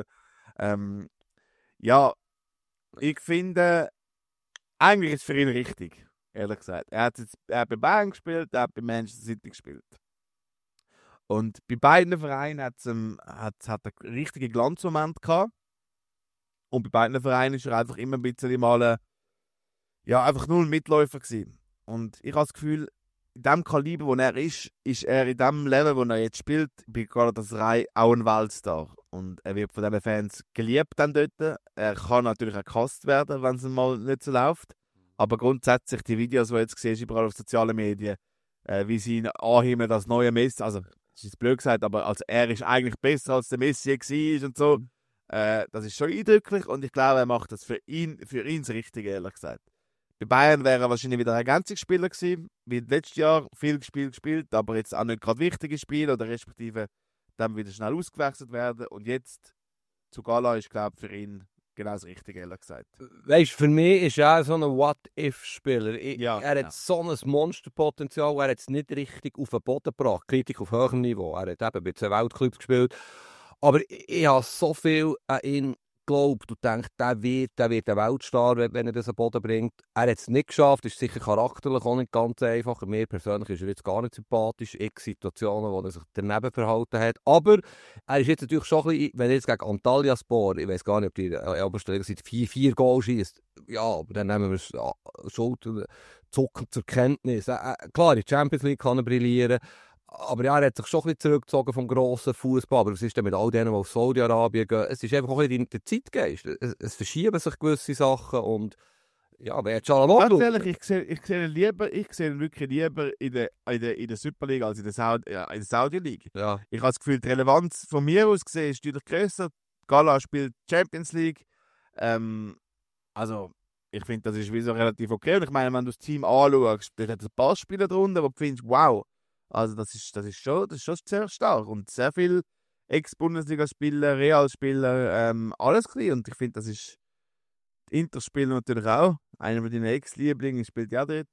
Ja, ich finde, eigentlich ist es für ihn richtig, ehrlich gesagt. Er hat bei Bayern gespielt, er hat bei Manchester City gespielt. Und bei beiden Vereinen hat er einen richtigen Glanzmoment gehabt. Und bei beiden Vereinen ist er einfach immer ein bisschen mal einfach nur ein Mitläufer gewesen. Und ich habe das Gefühl, in dem Kaliber, wo er ist er in dem Level, wo er jetzt spielt, bei Galatasaray auch ein Weltstar. Und er wird von diesen Fans geliebt dann dort. Er kann natürlich auch gehasst werden, wenn es mal nicht so läuft. Aber grundsätzlich, die Videos, die du jetzt siehst, überall auf sozialen Medien, wie sie ihn anhimmeln als neuer Messi, also das ist jetzt blöd gesagt, aber als er ist eigentlich besser als der Messi war und so. Das ist schon eindrücklich und ich glaube, er macht das für ihn das Richtige, ehrlich gesagt. Bei Bayern wäre er wahrscheinlich wieder ein Ergänzungsspieler gewesen, wie letztes Jahr, viel gespielt, aber jetzt auch nicht gerade wichtige Spiele oder respektive dann wieder schnell ausgewechselt werden. Und jetzt zu Gala ist, glaube ich, für ihn genau das Richtige, ehrlich gesagt. Weißt du, für mich ist er so ein What-If-Spieler. Ja, Er hat so ein Monsterpotenzial, er hat es nicht richtig auf den Boden gebracht. Kritik auf höherem Niveau. Er hat eben bei 2 Weltclubs gespielt. Aber ich habe so viel an ihn geglaubt und denkt, der wird ein Weltstar, wenn er das an den Boden bringt. Er hat es nicht geschafft, ist sicher charakterlich auch nicht ganz einfach. Mir persönlich ist er jetzt gar nicht sympathisch. X Situationen, wo er sich daneben verhalten hat. Aber er ist jetzt natürlich schon ein bisschen, wenn er jetzt gegen Antalyaspor, ich weiß gar nicht, ob die oberste Liga sind, 4 Goal schießt. Ja, aber dann nehmen wir es schulterzuckend zur Kenntnis. Klar, in der Champions League kann er brillieren. Aber ja, er hat sich schon ein bisschen zurückgezogen vom grossen Fußball. Aber was ist denn mit all denen, die auf Saudi-Arabien gehen? Es ist einfach auch ein bisschen der Zeitgeist. Es verschieben sich gewisse Sachen. Und ja, wer hat Çalhanoğlu? Ganz ehrlich, ich sehe ihn wirklich lieber in der Superliga als in der Saudi League. Ja. Ich habe das Gefühl, die Relevanz von mir aus gesehen ist deutlich grösser. Gala spielt Champions League. Also, ich finde, das ist wieso relativ okay. Und ich meine, wenn du das Team anschaust, da hat ein paar Spieler drunter, wo du findest, wow, also das ist schon sehr stark. Und sehr viele Ex-Bundesliga-Spieler, Real-Spieler, alles gewesen. Und ich finde, das ist Inter-Spieler natürlich auch. Einer von deinen Ex-Lieblingen spielt ja dort.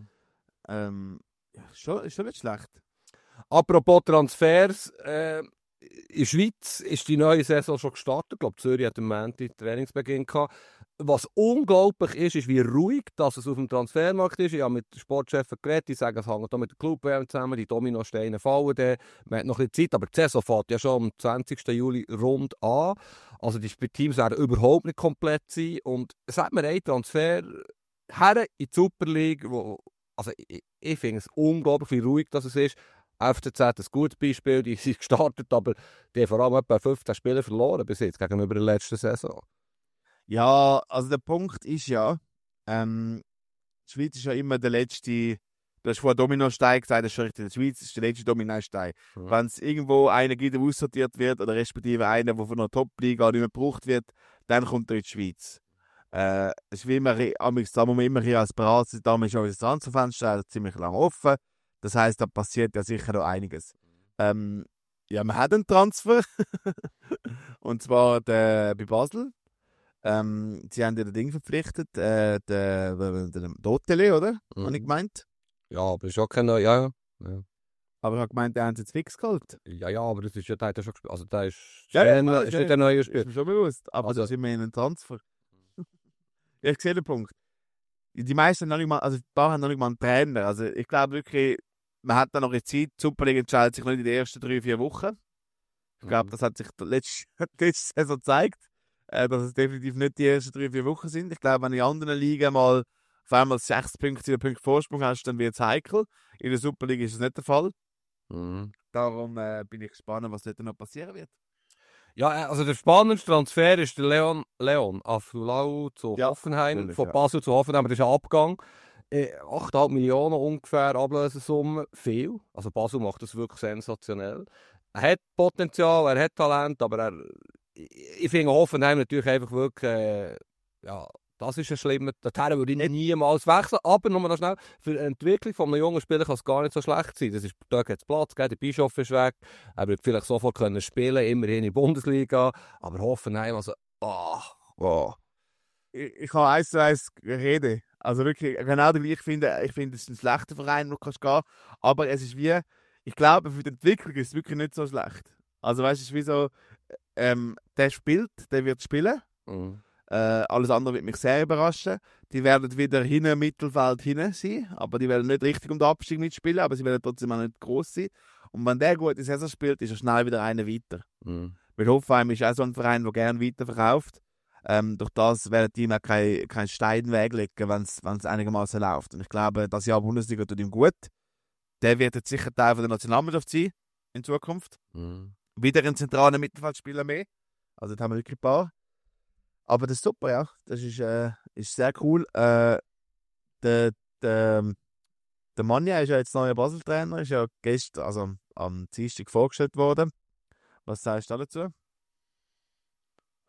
Ja, ist schon nicht schlecht. Apropos Transfers, in der Schweiz ist die neue Saison schon gestartet. Ich glaube, Zürich hat am Montag Trainingsbeginn gehabt. Was unglaublich ist, wie ruhig dass es auf dem Transfermarkt ist. Ich habe mit den Sportchefen geredet, die sagen, es hängt auch mit der Club-WM zusammen, die Dominosteine fallen dann. Man hat noch ein bisschen Zeit, aber die Saison fährt ja schon am 20. Juli rund an. Also die Teams werden überhaupt nicht komplett sein. Und es hat mir einen Transfer her in die Super League, also ich finde es unglaublich, wie ruhig das ist. FCZ ein gutes Beispiel, die sind gestartet, aber die haben vor allem etwa 15 Spiele verloren bis jetzt gegenüber der letzten Saison. Ja, also der Punkt ist ja, die Schweiz ist ja immer der letzte, du hast vorhin Dominostein gesagt, das ist schon richtig, die Schweiz ist der letzte Dominostein. Wenn es irgendwo einer gibt, der aussortiert wird, oder respektive einer, der von einer Top-Liga nicht mehr gebraucht wird, dann kommt er in die Schweiz. Es ist wie immer, da muss man immer hier als Berater, da ist auch das Transferfenster ziemlich lang offen. Das heisst, da passiert ja sicher noch einiges. Ja, man hat einen Transfer. Und zwar bei Basel. Sie haben ja das Ding verpflichtet, den Dotele, oder? Habe ich gemeint? Ja, aber ist auch kein ja. Aber ich habe gemeint, der haben sie jetzt fix geholt. Ja, aber das ist ja, der hat ja schon gespielt. Also der ist, ist nicht der neue Spieler. Ist mir schon bewusst. Aber also, sind wir in einem Transfer. Ja, ich sehe den Punkt. Die meisten haben noch nicht mal, also ein paar haben noch nicht mal einen Trainer. Also ich glaube wirklich, man hat da noch eine Zeit. Die Superliga entscheidet sich noch in den ersten 3-4 Wochen. Ich glaube, das hat sich letzte Saison gezeigt, dass es definitiv nicht die ersten 3-4 Wochen sind. Ich glaube, wenn in anderen Ligen mal auf einmal 6 Punkte, 7 Punkte Vorsprung hast, dann wird es heikel. In der Superliga ist das nicht der Fall. Darum bin ich gespannt, was dort noch passieren wird. Ja, also der spannendste Transfer ist der Leon Aflalo zu Hoffenheim, von Basel zu Hoffenheim, das ist ein Abgang. 8,5 Millionen ungefähr Ablösesumme, viel. Also Basel macht das wirklich sensationell. Er hat Potenzial, er hat Talent, aber ich finde Hoffenheim natürlich einfach wirklich, ja, das ist ein schlimmer. Dorthin würde ich niemals wechseln, aber nur noch schnell, für die Entwicklung von einem jungen Spieler kann es gar nicht so schlecht sein. Das ist, da gibt es Platz, der Bischof ist weg, er wird vielleicht sofort können spielen, immerhin in der Bundesliga, aber Hoffenheim, also, Ich kann 1:1 reden. Also wirklich, genau wie ich finde, es ist ein schlechter Verein, wo du kannst gehen. Aber es ist wie, ich glaube, für die Entwicklung ist es wirklich nicht so schlecht. Also weißt du, es ist wie so, der wird spielen. Alles andere wird mich sehr überraschen. Die werden wieder hinten im Mittelfeld hinten sein, aber die werden nicht richtig um den Abstieg mitspielen, aber sie werden trotzdem auch nicht gross sein. Und wenn der gute Saison spielt, ist er schnell wieder einer weiter. Weil Hoffenheim ist auch so ein Verein, der gerne weiterverkauft. Durch das werden die ihm auch keinen Stein weglegen, wenn es einigermaßen läuft. Und ich glaube, das Jahr Bundesliga tut ihm gut. Der wird jetzt sicher Teil von der Nationalmannschaft sein in Zukunft. Wieder ein zentraler Mittelfeldspieler mehr. Also da haben wir wirklich ein paar. Aber das ist super, ja. Das ist sehr cool. Der Manja ist ja jetzt neuer Basel-Trainer, ist ja gestern, also am Dienstag vorgestellt worden. Was sagst du dazu?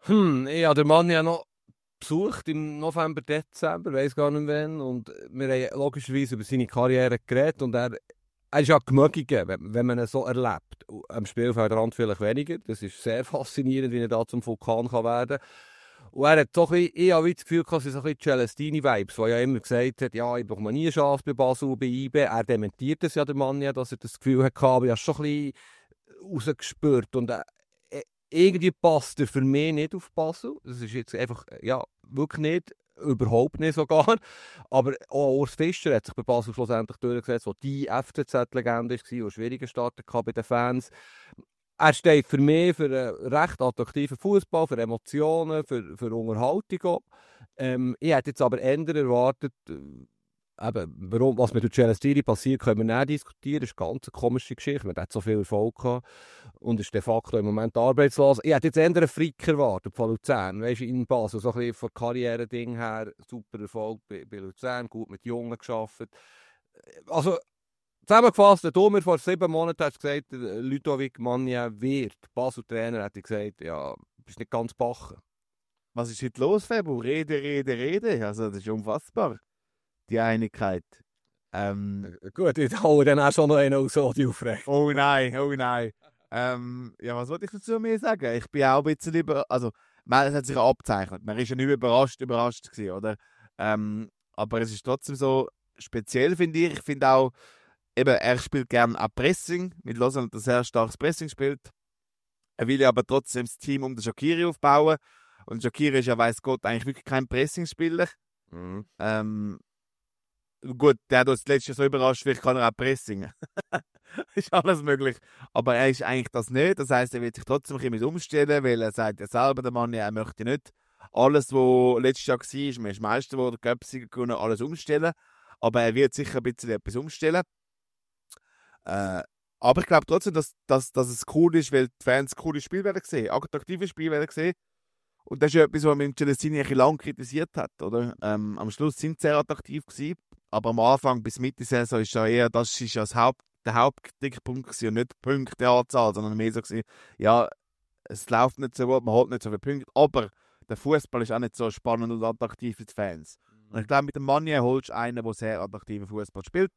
Ich habe den Mann ja noch besucht im November, Dezember, weiss gar nicht wann. Und wir haben logischerweise über seine Karriere geredet. Und er ist ja gemögiger, wenn man ihn so erlebt. Am Spielfeldrand vielleicht weniger. Das ist sehr faszinierend, wie er da zum Vulkan kann werden kann. Und er hat so ein bisschen, ich habe das Gefühl, dass es so ein bisschen Celestini-Vibes, der ja immer gesagt hat, ja, ich bekomme nie eine Chance bei Basel, bei IB. Er dementiert es ja, der Mann, ja, dass er das Gefühl hatte, aber ich habe schon ein bisschen rausgespürt. Und irgendwie passt er für mich nicht auf Basel. Das ist jetzt einfach, ja, wirklich nicht, überhaupt nicht sogar. Aber auch Urs Fischer hat sich bei Basel schlussendlich durchgesetzt, wo die FCZ-Legende war und schwierige Starter bei den Fans. Er steht für mich für einen recht attraktiven Fußball, für Emotionen, für Unterhaltung auch. Ich hätte jetzt aber eher erwartet, was mit Celestini passiert, können wir nicht diskutieren. Das ist eine ganz komische Geschichte. Man hat so viel Erfolg gehabt und ist de facto im Moment arbeitslos. Ich hätte jetzt eher einen Frick erwartet von Luzern. Weißt du, in Basel, so ein bisschen von Karriere-Ding her, super Erfolg bei Luzern, gut mit Jungen gearbeitet. Also, zusammengefasst, du mir vor 7 Monaten hast gesagt, Ludovic Magna wird Basel-Trainer, hätte ich gesagt, ja, bist nicht ganz bachen. Was ist heute los, Febo? Rede. Also, das ist unfassbar, die Einigkeit. Gut, ich hole dann auch schon noch einen aus Audio-Frech. Oh nein. Ja, was wollte ich dazu mehr sagen? Ich bin auch ein bisschen also, es hat sich ja abgezeichnet. Man ist ja nicht überrascht gewesen, oder? Aber es ist trotzdem so speziell, finde ich. Ich finde auch, eben, er spielt gerne auch Pressing, mit Lausanne, das sehr starkes Pressing spielt. Er will ja aber trotzdem das Team um den Shaqiri aufbauen. Und Shaqiri ist ja, weiss Gott, eigentlich wirklich kein Pressingspieler. Gut, der hat uns letztes Jahr so überrascht, vielleicht kann er auch Pressing. Ist alles möglich. Aber er ist eigentlich das nicht. Das heisst, er wird sich trotzdem ein bisschen umstellen, weil er sagt ja selber, der Mann, ja, er möchte nicht alles, was letztes Jahr war, man ist Meister geworden, Göpsiger können alles umstellen. Aber er wird sicher ein bisschen etwas umstellen. Aber ich glaube trotzdem, dass es cool ist, weil die Fans coole Spiele werden sehen, attraktive Spiele werden sehen. Und das ist ja etwas, was man mit Celestini ein bisschen lang kritisiert hat, oder? Am Schluss sind sie sehr attraktiv gewesen, aber am Anfang bis Mitte der Saison ist ja eher, das ist ja der Hauptkritikpunkt gewesen und nicht die Punkteanzahl, sondern mehr so gewesen, ja, es läuft nicht so gut, man holt nicht so viele Punkte, aber der Fußball ist auch nicht so spannend und attraktiv für die Fans. Und ich glaube, mit dem Manje holst du einen, der sehr attraktiven Fußball spielt.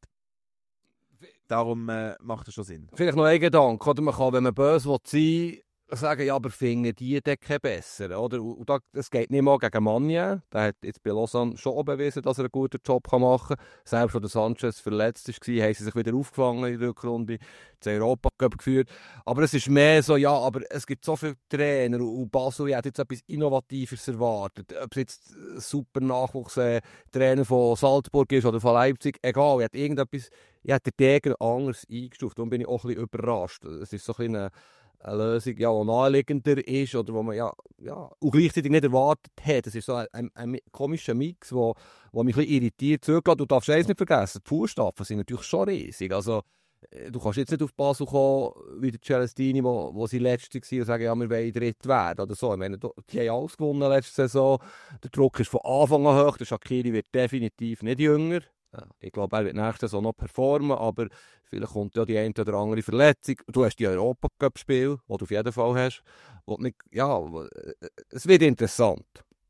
Darum macht es schon Sinn. Vielleicht noch ein Gedanke, oder man kann, wenn man böse sein will, sagen, ja, aber finden die Decke besser, oder? Und das geht nicht mal gegen Magna. Der hat jetzt bei Lausanne schon bewiesen, dass er einen guten Job machen kann. Selbst als der Sanchez verletzt war, haben sie sich wieder aufgefangen in der Rückrunde, das Europa-Cup geführt. Aber es ist mehr so, ja, aber es gibt so viele Trainer und Basel hat jetzt etwas Innovatives erwartet. Ob es jetzt ein super Nachwuchstrainer von Salzburg ist oder von Leipzig, egal, er hat irgendetwas, der Degen anders eingestuft. Darum bin ich auch ein bisschen überrascht. Es ist so ein bisschen eine Lösung, ja, die naheliegender ist oder wo man ja, und gleichzeitig nicht erwartet hat. Das ist so ein komischer Mix, der mich ein bisschen irritiert zugeht. Du darfst eins nicht vergessen, die Fußstapfen sind natürlich schon riesig. Also, du kannst jetzt nicht auf Basel kommen, wie der Celestini, wo sie letzte waren und sagen, ja, wir wollen dritt werden oder so. Ich meine, die haben alles gewonnen letzte Saison. Der Druck ist von Anfang an hoch. Der Shaqiri wird definitiv nicht jünger. Ich glaube, er wird nächstes Jahr noch performen, aber vielleicht kommt ja die eine oder andere Verletzung. Du hast die Europacup-Spiele, die du auf jeden Fall hast. Nicht, ja, es wird interessant.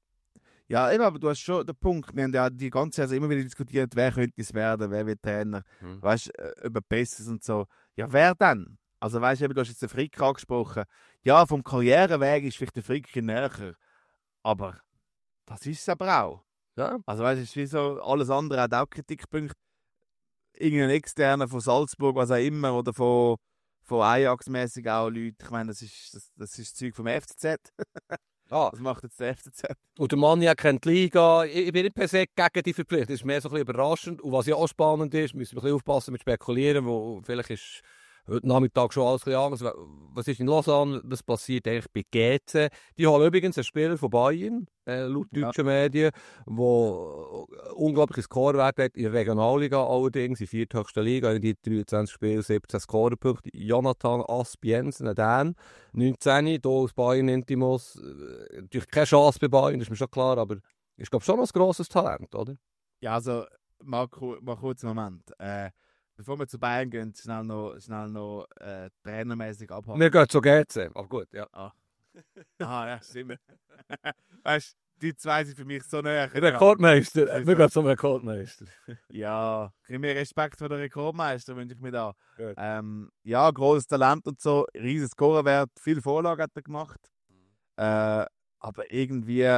Ja, eben, aber du hast schon den Punkt. Wir haben ja die ganze Zeit immer wieder diskutiert, wer könnte es werden, wer wird Trainer. Weißt du, über Besseres und so. Ja, wer denn? Also, weißt du, du hast jetzt den Frick angesprochen. Ja, vom Karriereweg ist vielleicht der Frick näher. Aber das ist es aber auch. Ja. Also, weißt du, es ist wie so, alles andere hat auch Kritikpunkte. Irgendein Externer von Salzburg, was auch immer, oder von Ajax-mäßig auch Leute. Ich meine, das ist das Zeug vom FCZ. Was macht jetzt der FCZ? Und der Mann kennt die Liga. Ich bin nicht per se gegen die Verpflichtung. Das ist mehr so ein bisschen überraschend. Und was ja auch spannend ist, müssen wir ein bisschen aufpassen mit Spekulieren, wo vielleicht ist heute Nachmittag schon alles ein bisschen anders. Was ist in Lausanne? Was passiert eigentlich bei GC? Die haben übrigens einen Spieler von Bayern, laut deutschen Medien, der unglaubliches Scorewert hat in der Regionalliga allerdings, in der vierthöchsten Liga, in die 23 Spiele, 17 Scorepunkte. Jonathan Asp-Jensen, ein 19, hier aus Bayern Intimus. Natürlich keine Chance bei Bayern, das ist mir schon klar, aber ist, glaube ich, schon ein grosses Talent, oder? Ja, also, mal kurz einen Moment. Bevor wir zu Bayern gehen, schnell noch trainermäßig abhaken. Wir gehen zu GC, aber gut, ja. Ja, stimmt. Weißt du, die zwei sind für mich so näher. Rekordmeister. Wir gehen zum Rekordmeister. Ja, ein bisschen mehr Respekt vor den Rekordmeister wünsche ich mir da. Gut. Ja, grosses Talent und so, riesen Scorerwert, viel Vorlagen hat er gemacht. Aber irgendwie,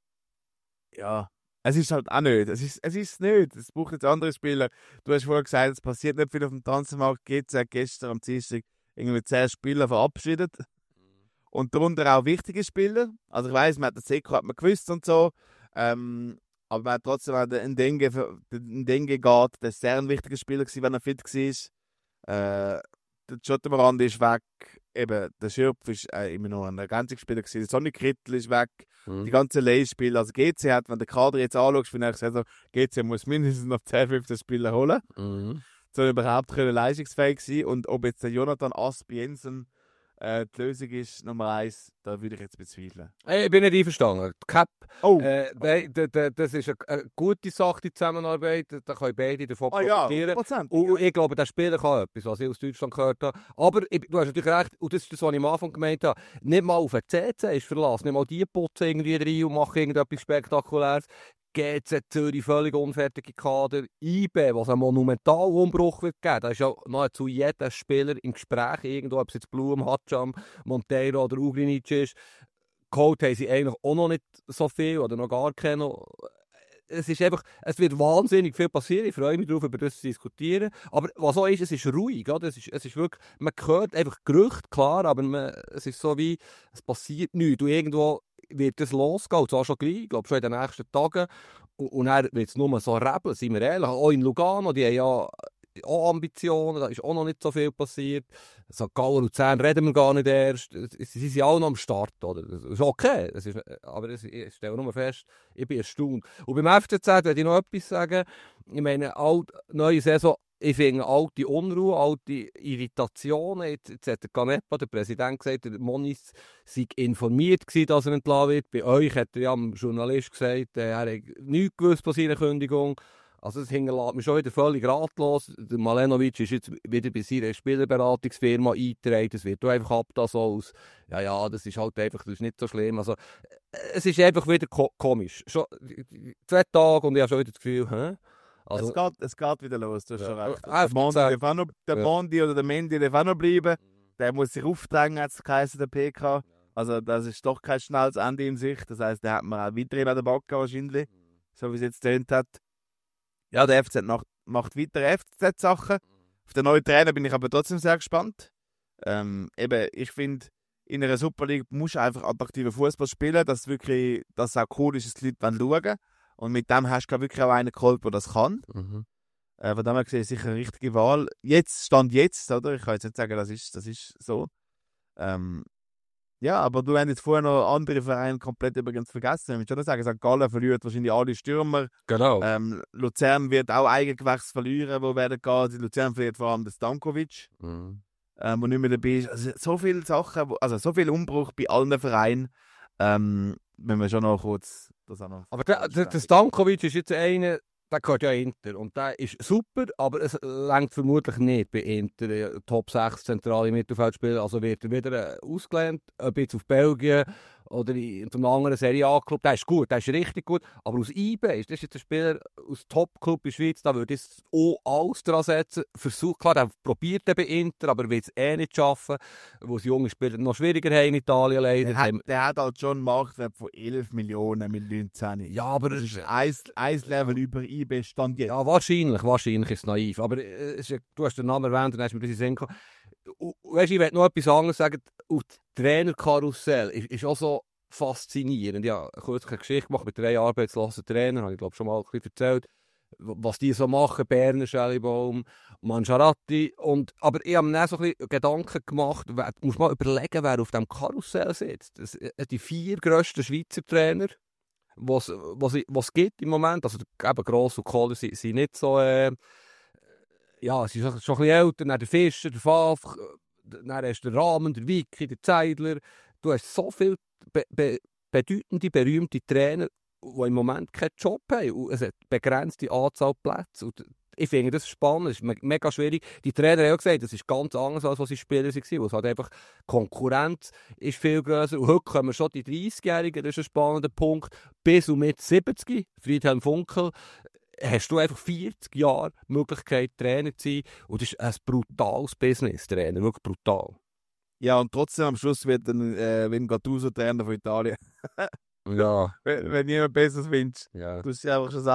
ja, es ist halt auch nicht. Es ist nicht. Es braucht jetzt andere Spieler. Du hast vorher gesagt, es passiert nicht viel auf dem Transfermarkt. GC hat gestern am Dienstag irgendwie 10 Spieler verabschiedet. Und darunter auch wichtige Spieler. Also ich weiss, man hat den Seko hat man gewusst und so. Aber man hat trotzdem auch den Ndenge geht. Das war sehr ein wichtiger Spieler gewesen, wenn er fit war. Der Jottemarand ist weg. Eben, der Schürpf ist immer noch ein Ergänzungsspieler gewesen. Der Sonny Krittel ist weg. Die ganzen Leihspieler. Also GC hat, wenn der Kader jetzt anschaust, für nächste Saison, GC muss mindestens noch 10, 15 Spieler holen. So überhaupt leistungsfähig sein. Und ob jetzt der Jonathan Asp Jensen die Lösung ist, Nummer 1, da würde ich jetzt bezweifeln. Hey, ich bin nicht einverstanden. Die Cap, Oh. das ist eine gute Sache, die Zusammenarbeit. Da können beide davon profitieren. Ja, Und ich glaube, der Spieler kann etwas, was ich aus Deutschland gehört habe. Aber du hast natürlich recht, und das ist das, was ich am Anfang gemeint habe, nicht mal auf den CC ist verlassen, nicht mal die putzen irgendwie rein und machen irgendetwas Spektakuläres. GC Zürich völlig unfertige Kader. IB, was einen monumentalen Umbruch wird geben. Da ist ja nahezu jeder Spieler im Gespräch irgendwo, ob es jetzt Blum, Hatscham, Monteiro oder Ugrinic ist. Geholt haben sie eigentlich auch noch nicht so viel oder noch gar keinen. Es ist einfach, es wird wahnsinnig viel passieren. Ich freue mich darauf, über das zu diskutieren. Aber was auch ist, es ist ruhig. Oder? Es ist wirklich, man hört einfach Gerüchte, klar, aber es ist so wie, es passiert nichts. Und irgendwo wird das losgehen, und zwar schon gleich, ich glaube schon in den nächsten Tagen. Und dann wird es nur so rebeln, seien wir ehrlich. Auch in Lugano, die haben ja auch Ambitionen, da ist auch noch nicht so viel passiert. St. Gallen und Luzern reden wir gar nicht erst. Sie sind auch noch am Start, oder? Das ist okay, aber ich stelle nur fest, ich bin erstaunt. Und beim FCZ werde ich noch etwas sagen. Ich meine, neue Saison, ich finde alte Unruhe, alte Irritationen. Jetzt hat der Canepa, der Präsident, gesagt, der Moniz sei informiert gewesen, dass er entlassen wird. Bei euch hat er ja am Journalist gesagt, er hätte nichts gewusst von seiner Kündigung. Also das hinterlässt mich schon wieder völlig ratlos. Der Malenovic ist jetzt wieder bei seiner Spielerberatungsfirma eingetragen. Das wird einfach ab da so aus. Ja, das ist halt einfach, das ist nicht so schlimm. Also es ist einfach wieder komisch. Schon 2 Tage und ich habe schon wieder das Gefühl, Also, es geht wieder los, du hast schon recht. Der Ja. Bondi oder der Mendy darf auch noch bleiben. Der muss sich aufdrängen, hat es geheißen, der PK. Also das ist doch kein schnelles Ende in sich. Das heisst, der hat man auch weiterhin an der Backe wahrscheinlich. So wie es jetzt tönt hat. Ja, der FCZ macht weiter FCZ-Sachen. Auf den neuen Trainer bin ich aber trotzdem sehr gespannt. Ich finde, in einer Super League musst du einfach attraktiven Fußball spielen, dass es auch cool ist, dass die Leute schauen wollen. Und mit dem hast du wirklich auch einen geholt, der das kann. Von dem her gesehen, sicher eine richtige Wahl. Stand jetzt, oder? Ich kann jetzt nicht sagen, das ist so. Ja, aber du hast jetzt vorher noch andere Vereine komplett übrigens vergessen. Ich würde schon noch sagen, St. Gallen verliert wahrscheinlich alle Stürmer. Genau. Luzern wird auch Eigengewächse verlieren, die werden gehen. Die Luzern verliert vor allem den Stankovic, der nicht mehr dabei ist. Also so viele Sachen, so viel Umbruch bei allen Vereinen. Wenn wir schon noch kurz das auch noch... Aber der Stankovic ist jetzt einer, der gehört ja Inter und der ist super, aber es reicht vermutlich nicht bei Inter, Top 6 zentrale Mittelfeldspieler. Also wird er wieder ausgelehnt, ob jetzt auf Belgien oder in einem anderen Serie A-Club. Der ist gut, der ist richtig gut, aber aus IB, das ist jetzt ein Spieler aus Top-Club in der Schweiz, da würde ich auch alles dran setzen. Klar, der probiert bei Inter, aber will es nicht schaffen, wo es junge Spieler noch schwieriger haben in Italien leider. Der hat halt schon einen Marktwert von 11 Millionen mit 19. Ja, aber das ist ein Level über IB Stand jetzt. Ja, wahrscheinlich ist es naiv. Aber du hast den Namen erwähnt und hast mir das in den Sinn gekommen. Weißt du, ich will noch etwas anderes sagen. Und das Trainerkarussell ist auch so faszinierend. Ich habe kurz eine Geschichte gemacht mit 3 arbeitslosen Trainern, habe ich glaube schon mal ein bisschen erzählt, was die so machen. Berner, Schellibaum, Mangiaratti. Aber ich habe mir dann so ein bisschen Gedanken gemacht, du musst mal überlegen, wer auf diesem Karussell sitzt. Die 4 grössten Schweizer Trainer, was gibt im Moment. Also eben Gross und Kohler sind nicht so... ja, sie sind schon ein bisschen älter. Dann der Fischer, der Favre, dann hast du den Rahmen, der Wicki, der Zeidler. Du hast so viele bedeutende, berühmte Trainer, die im Moment keinen Job haben. Und es hat eine begrenzte Anzahl Plätze. Und ich finde das spannend, es ist mega schwierig. Die Trainer haben auch gesagt, das ist ganz anders, als was die Spieler waren. Es hat einfach, Konkurrenz ist viel grösser. Und heute kommen schon die 30-Jährigen, das ist ein spannender Punkt, bis und mit 70, Friedhelm Funkel, hast du einfach 40 Jahre die Möglichkeit, Trainer zu sein. Und das ist ein brutales Business, Trainer, wirklich brutal. Ja, und trotzdem am Schluss wird dann Gattuso Trainer von Italien. Ja. Wenn niemand Besseres findest. Ja. Du musst einfach schon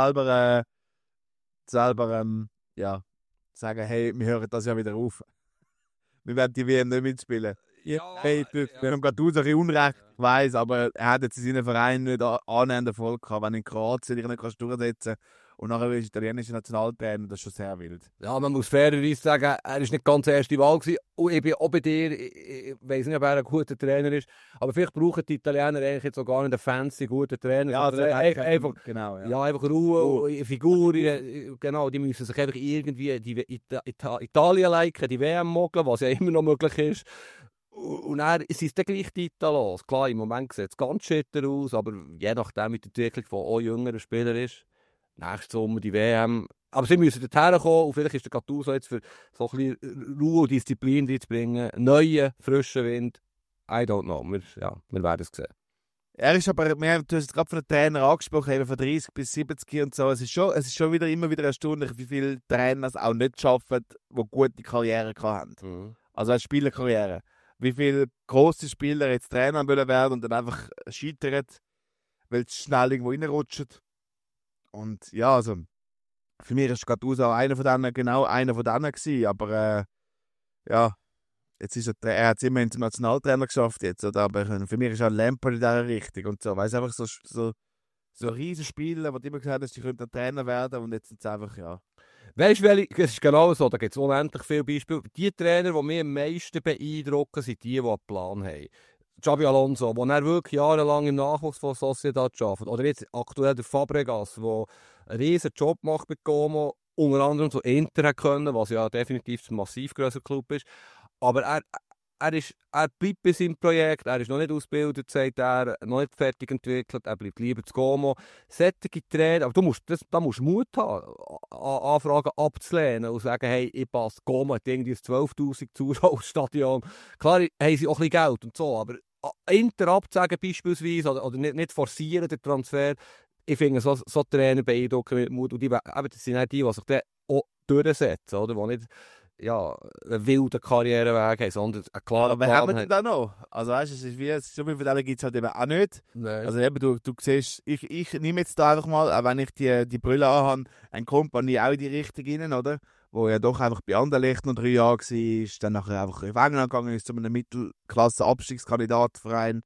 selber ja, sagen, hey, wir hören das ja wieder auf. Wir werden die WM nicht mitspielen. Ja, Hey, wir haben Gattuso ein bisschen Unrecht, ich weiss, aber er hat jetzt in seinen Verein nicht annähernd Erfolg gehabt. Wenn in Kroatien dich nicht durchsetzen kannst und nachher willst du italienischer Nationaltrainer, das ist schon sehr wild. Ja, man muss fairerweise sagen, er war nicht ganz die erste Wahl gewesen. Und ich bin auch bei dir, ich weiss nicht, ob er ein guter Trainer ist, aber vielleicht brauchen die Italiener eigentlich jetzt auch gar nicht einen fancy guten Trainer. Ja, einfach, genau. ja, einfach Ruhe, Figur, genau, die müssen sich einfach irgendwie die Italien liken, die WM mogeln, was ja immer noch möglich ist. Und dann sind es dann gleich die Italos. Klar, im Moment sieht es ganz schitter aus, aber je nachdem, wie die Entwicklung von auch jüngeren Spielern ist, nächstes Sommer die WM. Aber sie müssen dorthin kommen und vielleicht ist der Gattuso jetzt für so ein bisschen Ruhe und Disziplin reinzubringen. Neuen, frischen Wind. I don't know. Wir werden es sehen. Er ist aber, du hast es gerade von den Trainern angesprochen, eben von 30 bis 70 und so. Es ist schon immer wieder erstaunlich, wie viele Trainer es auch nicht schaffen, die gute Karriere hatten. Mhm. Also als Spielerkarriere. Wie viele grosse Spieler jetzt Trainer wollen werden und dann einfach scheitern, weil sie schnell irgendwo reinrutschen. Und ja, also für mich ist Gattuso auch einer von denen gewesen, aber ja, jetzt ist er hat es immerhin zum Nationaltrainer geschafft jetzt, oder? Aber für mich ist auch Lampard in dieser Richtung und so, weil es einfach so riesige Spieler, die immer gesagt haben, die könnten Trainer werden und jetzt sind es einfach, ja. Weißt du, es ist genau so, da gibt es unendlich viele Beispiele. Die Trainer, die mich am meisten beeindrucken, sind die einen Plan haben. Xabi Alonso, der wirklich jahrelang im Nachwuchs von Sociedad arbeitet. Oder jetzt aktuell der Fabregas, der einen riesen Job macht bei Como, unter anderem zu Inter können, was ja definitiv ein massiv grösser Club ist. Aber er bleibt bei seinem Projekt, er ist noch nicht ausgebildet, sagt er, noch nicht fertig entwickelt, er bleibt lieber zu Como. Solche Trainer, aber da musst du Mut haben, Anfragen abzulehnen und sagen, hey, ich passe, Como hat irgendwie ein 12'000 Zuschauerstadion. Klar, haben sie auch ein bisschen Geld und so, aber Inter abzusagen beispielsweise, oder nicht forcieren den Transfer, ich finde so Trainer beeindrucken mit Mut. Und das sind auch die sich dann auch durchsetzen, oder? Die nicht einen wilden Karriereweg haben, sondern einen klaren Aber Plan haben wir denn auch noch? Also weißt du, so viele von denen gibt es halt eben auch nicht. Nein. Also eben, du siehst, ich nehme jetzt da einfach mal, auch wenn ich die Brille anhabe, ein Kompanie auch in die Richtung rein, oder? Wo ja doch einfach bei Anderlecht noch 3 Jahre war, dann nachher einfach in England gegangen ist, zu einem Mittelklasse-Abstiegskandidatenverein.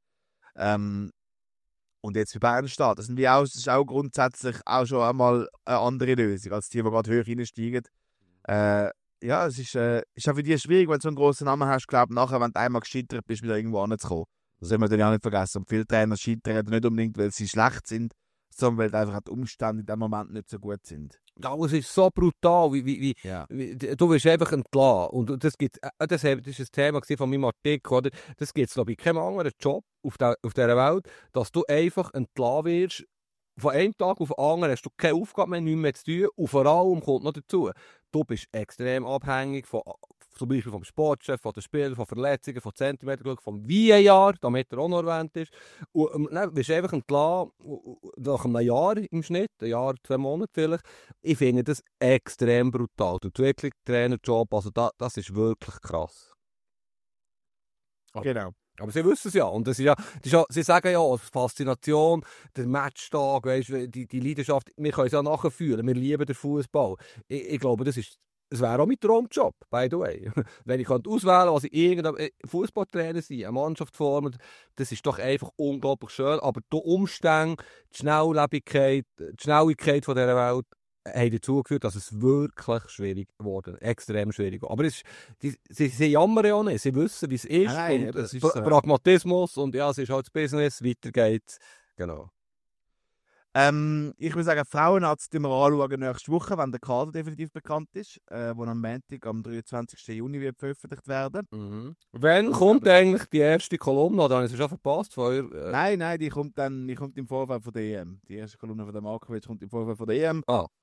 Und jetzt bei Bern steht. Das ist auch grundsätzlich auch schon einmal eine andere Lösung, als die gerade höher reinsteigen. Ja, es ist auch für dich schwierig, wenn du so einen grossen Namen hast, glaube nachher, wenn du einmal gescheitert bist, wieder irgendwo anzukommen. Das soll man dann ja nicht vergessen. Und viele Trainer scheitern nicht unbedingt, weil sie schlecht sind, sondern weil einfach die Umstände in dem Moment nicht so gut sind. Ja, es ist so brutal, du wirst einfach entlassen. Und das ist ein Thema von meinem Artikel, oder? Das gibt es, glaube ich, keinen anderen Job auf dieser Welt, dass du einfach entlassen wirst. Von einem Tag auf den anderen hast du keine Aufgabe mehr, nichts mehr zu tun. Und vor allem kommt noch dazu, du bist extrem abhängig von, zum Beispiel vom Sportchef, von den Spielern, von Verletzungen, von Zentimeterglück, vom VAR, damit er auch noch erwähnt ist. Und dann wirst du einfach entlassen, nach einem Jahr im Schnitt, ein Jahr, 2 Monate vielleicht. Ich finde das extrem brutal. Der Entwicklung, Trainerjob, also das ist wirklich krass. Genau. Aber sie wissen es ja. Und das ist sie sagen ja, die Faszination, der Matchtag, weißt, die Leidenschaft, wir können es ja nachher fühlen. Wir lieben den Fußball. Ich glaube, es wäre auch mein Traumjob, by the way. Wenn ich auswählen könnte, was ich irgendein Fußballtrainer sein, eine Mannschaft formen, das ist doch einfach unglaublich schön. Aber die Umstände, die Schnelllebigkeit, die Schnelligkeit von dieser Welt, haben dazu geführt, dass es wirklich schwierig geworden ist. Extrem schwierig. Aber sie jammern ja nicht. Sie wissen, wie es ist. Nein, und das ist so. Pragmatismus. Und ja, es ist halt das Business. Weiter geht's. Genau. Ich würde sagen, Frauenarzt wir anschauen nächste Woche, wenn der Kader definitiv bekannt ist, wo am Montag, am 23. Juni wird veröffentlicht werden. Mhm. Wann kommt eigentlich die erste Kolumne? Oder habe ich es schon verpasst? Nein, die kommt im Vorfeld von der EM. Die erste Kolumne von der Markovic kommt im Vorfeld von der EM. Ah, gut.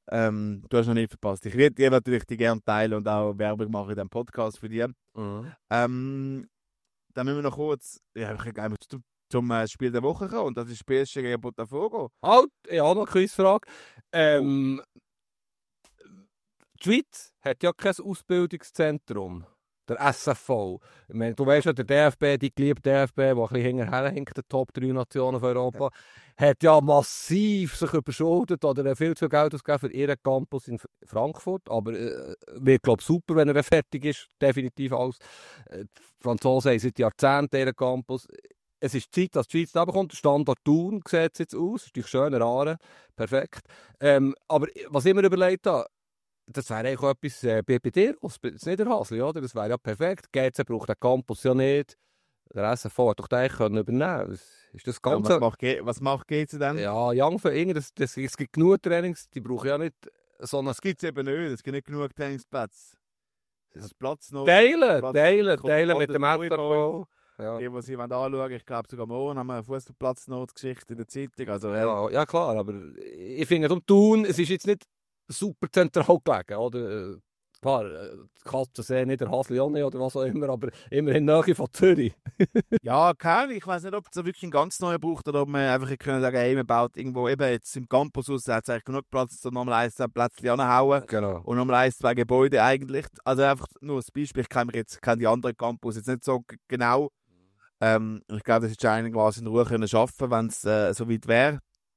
Du hast noch nicht verpasst. Ich werde dir natürlich die gerne teilen und auch Werbung machen in diesem Podcast für dich. Dann müssen wir noch kurz zum Spiel der Woche kommen. Und das ist PSG gegen Botafogo. Halt, ich habe noch eine Quizfrage. Die Schweiz hat ja kein Ausbildungszentrum. Der SFV. Ich meine, du weißt ja, der DFB, die geliebte DFB, der ein bisschen hinterher hinkt, der Top 3 Nationen von Europa, hat ja massiv sich überschuldet oder viel zu viel Geld ausgegeben für ihren Campus in Frankfurt. Aber wird, glaube ich, super, wenn er fertig ist. Definitiv alles. Die Franzosen haben seit Jahrzehnten ihren Campus. Es ist Zeit, dass die Schweiz da bekommt. Der Standort Thun sieht jetzt aus. Das ist schön, Aare. Perfekt. Aber was ich mir überlegt habe, das wäre eigentlich auch etwas bei dir, das ist nicht der Hasli, oder? Das wäre ja perfekt. GC braucht den Campus ja nicht. Der SFV hat doch den eigentlich übernehmen können. Ist das Ganze... Was macht GC denn? Ja, Young für es gibt genug Trainings, die brauchen ja nicht so eine... Das gibt es eben nicht, es gibt nicht genug Trainingsplätze. Das ist Platz noch... Teilen mit dem SFV. Ja. Die sie anschauen, ich glaube sogar morgen haben wir eine Fußballplatznotgeschichte in der Zeitung. Also, ja klar, aber ich finde, um Thun, es ist jetzt nicht super zentral gelegen, oder? Klar, Katzensee, nicht der Hasli auch nicht, oder was auch immer, aber immerhin Nähe von Zürich. Ja, ich weiß nicht, ob es wirklich einen ganz neuen braucht oder ob man einfach können sagen, hey, man baut irgendwo eben jetzt im Campus aus, da hat es eigentlich genug Platz, so nochmal ein Plätzchen anhauen. Genau. Und nochmal zwei Gebäude eigentlich. Also einfach nur ein Beispiel, ich kenne die anderen Campus jetzt nicht so genau. Ich glaube, das ist einigermaßen in Ruhe können schaffen, wenn es so weit wäre.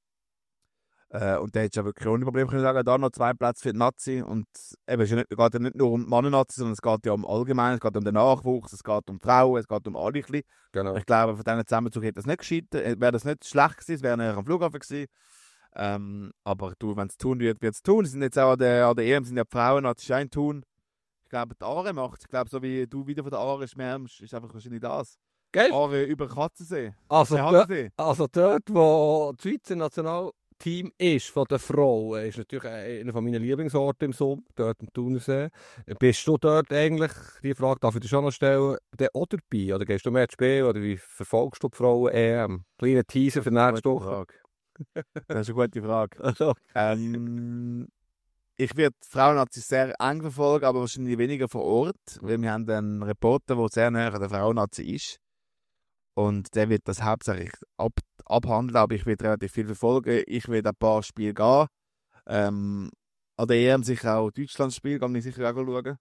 Und da hättest du ja wirklich ohne Probleme können sagen, da noch 2 Plätze für die Nazi. Und eben, es geht ja nicht nur um die Mannen-Nazi, sondern es geht ja um allgemein, es geht um den Nachwuchs, es geht um Frauen, es geht um alle. Genau. Ich glaube, von diesen Zusammenzug hätte das nicht gescheitert, wäre das nicht schlecht gewesen, es wäre näher am Flughafen gewesen. Aber wenn es tun wird, wird es tun. Sie sind jetzt auch an der EM, sind ja die Frauen, Nazi scheint tun. Ich glaube, die Aare macht es. Ich glaube, so wie du wieder von der Aare schwärmst, ist einfach wahrscheinlich das. Gell? Aare über Katzensee. Also dort, wo die Schweizer Nationalteam ist, von den Frauen, ist natürlich einer von meinen Lieblingsorten im Sommer, dort im Thunersee. Bist du dort eigentlich, die Frage darf ich dir schon noch stellen, auch dabei? Oder gehst du mehr ins Spiel? Oder wie verfolgst du die Frauen-EM? Kleiner Teaser für nächste Woche. Das ist eine gute Frage. Also. Ich werde die Frauen-Nazi sehr eng verfolgen, aber wahrscheinlich weniger vor Ort, weil wir haben einen Reporter, der sehr näher an der Frauen-Nazi ist. Und der wird das hauptsächlich abhandeln, aber ich werde relativ viel verfolgen. Ich werde ein paar Spiele gehen. An der EM sicher auch Deutschlands Spiel, kann ich sicher auch schauen.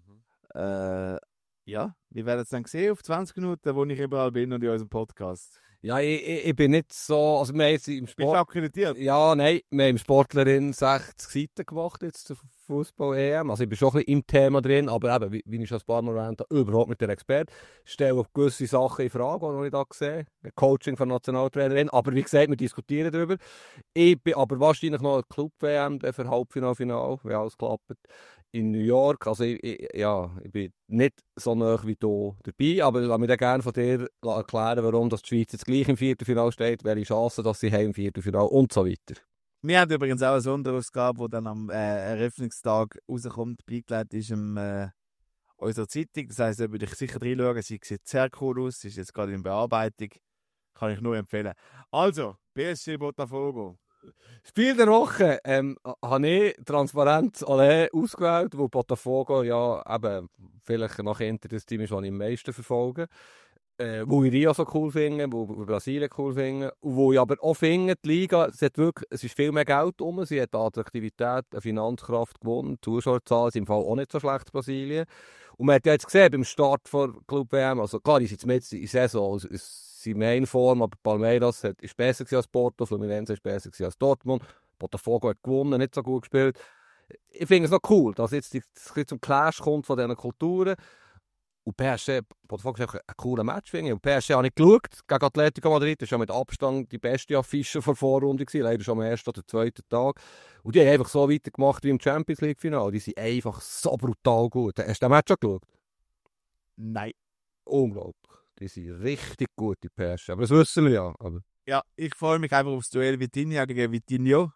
Ja, wir werden es dann sehen auf 20 Minuten, wo ich überall bin und in unserem Podcast. Ja, ich bin nicht so... Also wir haben jetzt im Sport... Bist du akkreditiert? Ja, nein, wir haben im Sportlerin 60 Seiten gemacht jetzt zur Fußball-EM. Also ich bin schon ein bisschen im Thema drin, aber eben, wie ich schon ein paar Mal erwähnt habe, überhaupt nicht der Experte. Ich stelle gewisse Sachen in Frage, die ich da sehe. Coaching von Nationaltrainerin. Aber wie gesagt, wir diskutieren darüber. Ich bin aber wahrscheinlich noch eine Club-WM für Halbfinale, wie alles klappt. In New York, also ich bin nicht so nah wie du dabei, aber ich würde mir gerne von dir erklären, warum die Schweiz jetzt gleich im Viertelfinale steht, welche Chancen, dass sie haben im Viertelfinale und so weiter. Wir haben übrigens auch eine Sonderausgabe, die dann am Eröffnungstag rauskommt, beigelegt ist unserer Zeitung. Das heisst, da würde ich sicher reinschauen, sie sieht sehr cool aus, sie ist jetzt gerade in Bearbeitung, kann ich nur empfehlen. Also, PSG Botafogo. Spiel der Woche habe ich transparent alle ausgewählt, wo Botafogo ja eben vielleicht nachher das Team ist, das ich am meisten verfolge. Wo ich Rio so cool finde, wo Brasilien cool finde. Und wo ich aber auch finde, die Liga, es ist viel mehr Geld rum, sie hat Attraktivität, eine Finanzkraft gewonnen, die Zuschauerzahlen sind im Fall auch nicht so schlecht, Brasilien. Und man hat ja jetzt gesehen, beim Start der Club-WM, also klar, die sind jetzt mit in der Saison, in Mainform, aber Palmeiras ist besser als Porto, Fluminense ist besser als Dortmund, Botafogo hat gewonnen, nicht so gut gespielt. Ich finde es noch cool, dass jetzt zum Clash kommt von diesen Kulturen. Und PSG, Botafogo ist ein cooler Match, finde ich. Und PSG habe ich geschaut, gegen Atletico Madrid, das war ja mit Abstand die beste Affische der Vorrunde, leider schon am ersten oder zweiten Tag. Und die haben einfach so weitergemacht wie im Champions League-Finale. Die sind einfach so brutal gut. Hast du den Match schon geschaut? Nein. Unglaublich. Die sind richtig gut, die PSG. Aber das wissen wir ja. Aber... Ja, ich freue mich einfach aufs Duell Vitinha gegen Vitinho.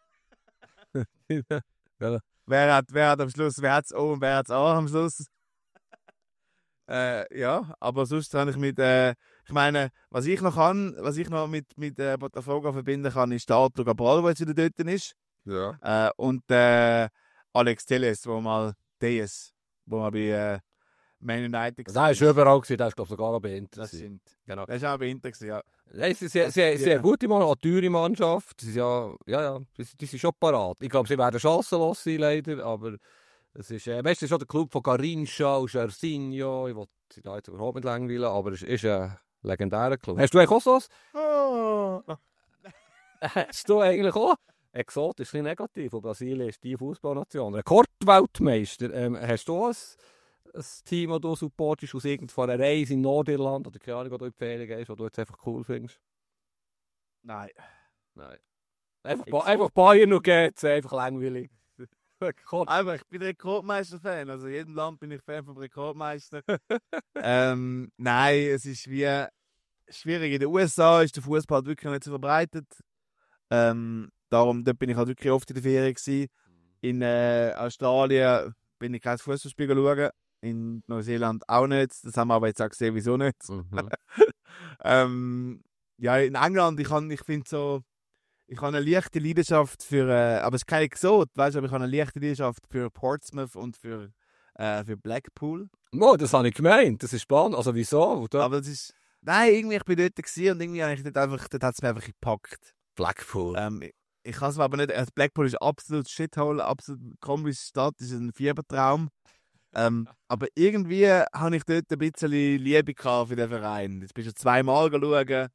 Ja. Wer hat am Schluss, wer hat es O und wer hat es A am Schluss? Ja, aber sonst habe ich ich meine, was ich noch mit Botafogo verbinden kann, ist der Arthur Cabral, der jetzt wieder dort ist. Ja. Und Alex Telles, wo mal bei Man United Der ist überall gewesen, der ist glaube sogar noch bei Inter. Das stimmt. Genau. Der ist auch bei Inter gewesen, ja. Nein, es ist sehr gute Mannschaft, eine teure Mannschaft. Sie sind die sind schon parat. Ich glaube, sie werden chancenlos sein, leider, aber es ist, meistens ist schon der Club von Garincha und Jairzinho. Ich will sie da jetzt überhaupt nicht langweilen, aber es ist ein legendärer Club. Hast du eigentlich auch so was? Hast du eigentlich auch? Exotisch, ein bisschen negativ. Und Brasilien ist die Fußballnation. Rekordweltmeister. Hast du auch ein Team, das du supportest aus irgendeiner Reise in Nordirland oder keine Ahnung, wo du empfehlen gehst, was du jetzt einfach cool findest? Nein. Einfach Bayern und geht's, einfach langweilig. Aber ich bin Rekordmeister-Fan. Also in jedem Land bin ich Fan vom Rekordmeister. Nein, es ist wie schwierig. In den USA ist der Fußball wirklich nicht so verbreitet. Darum dort bin ich halt wirklich oft in der Ferien gewesen. In Australien bin ich kein Fußballspiel schauen. In Neuseeland auch nicht. Das haben wir aber jetzt auch gesehen, wieso nicht. Ja, in England, ich finde so, ich habe eine leichte Leidenschaft für, aber es ist kein Exot, weißt du, aber ich habe eine leichte Leidenschaft für Portsmouth und für Blackpool. Oh, das habe ich gemeint, das ist spannend. Also wieso? Aber das ist, nein, irgendwie, ich bin dort gewesen und irgendwie habe ich dort hat es mir einfach gepackt. Blackpool. Ich kann es aber nicht, Blackpool ist absolut Shithole, absolut komische Stadt, ist ein Fiebertraum. Aber irgendwie habe ich dort ein bisschen Liebe gehabt für den Verein. Jetzt bist du zweimal schauen.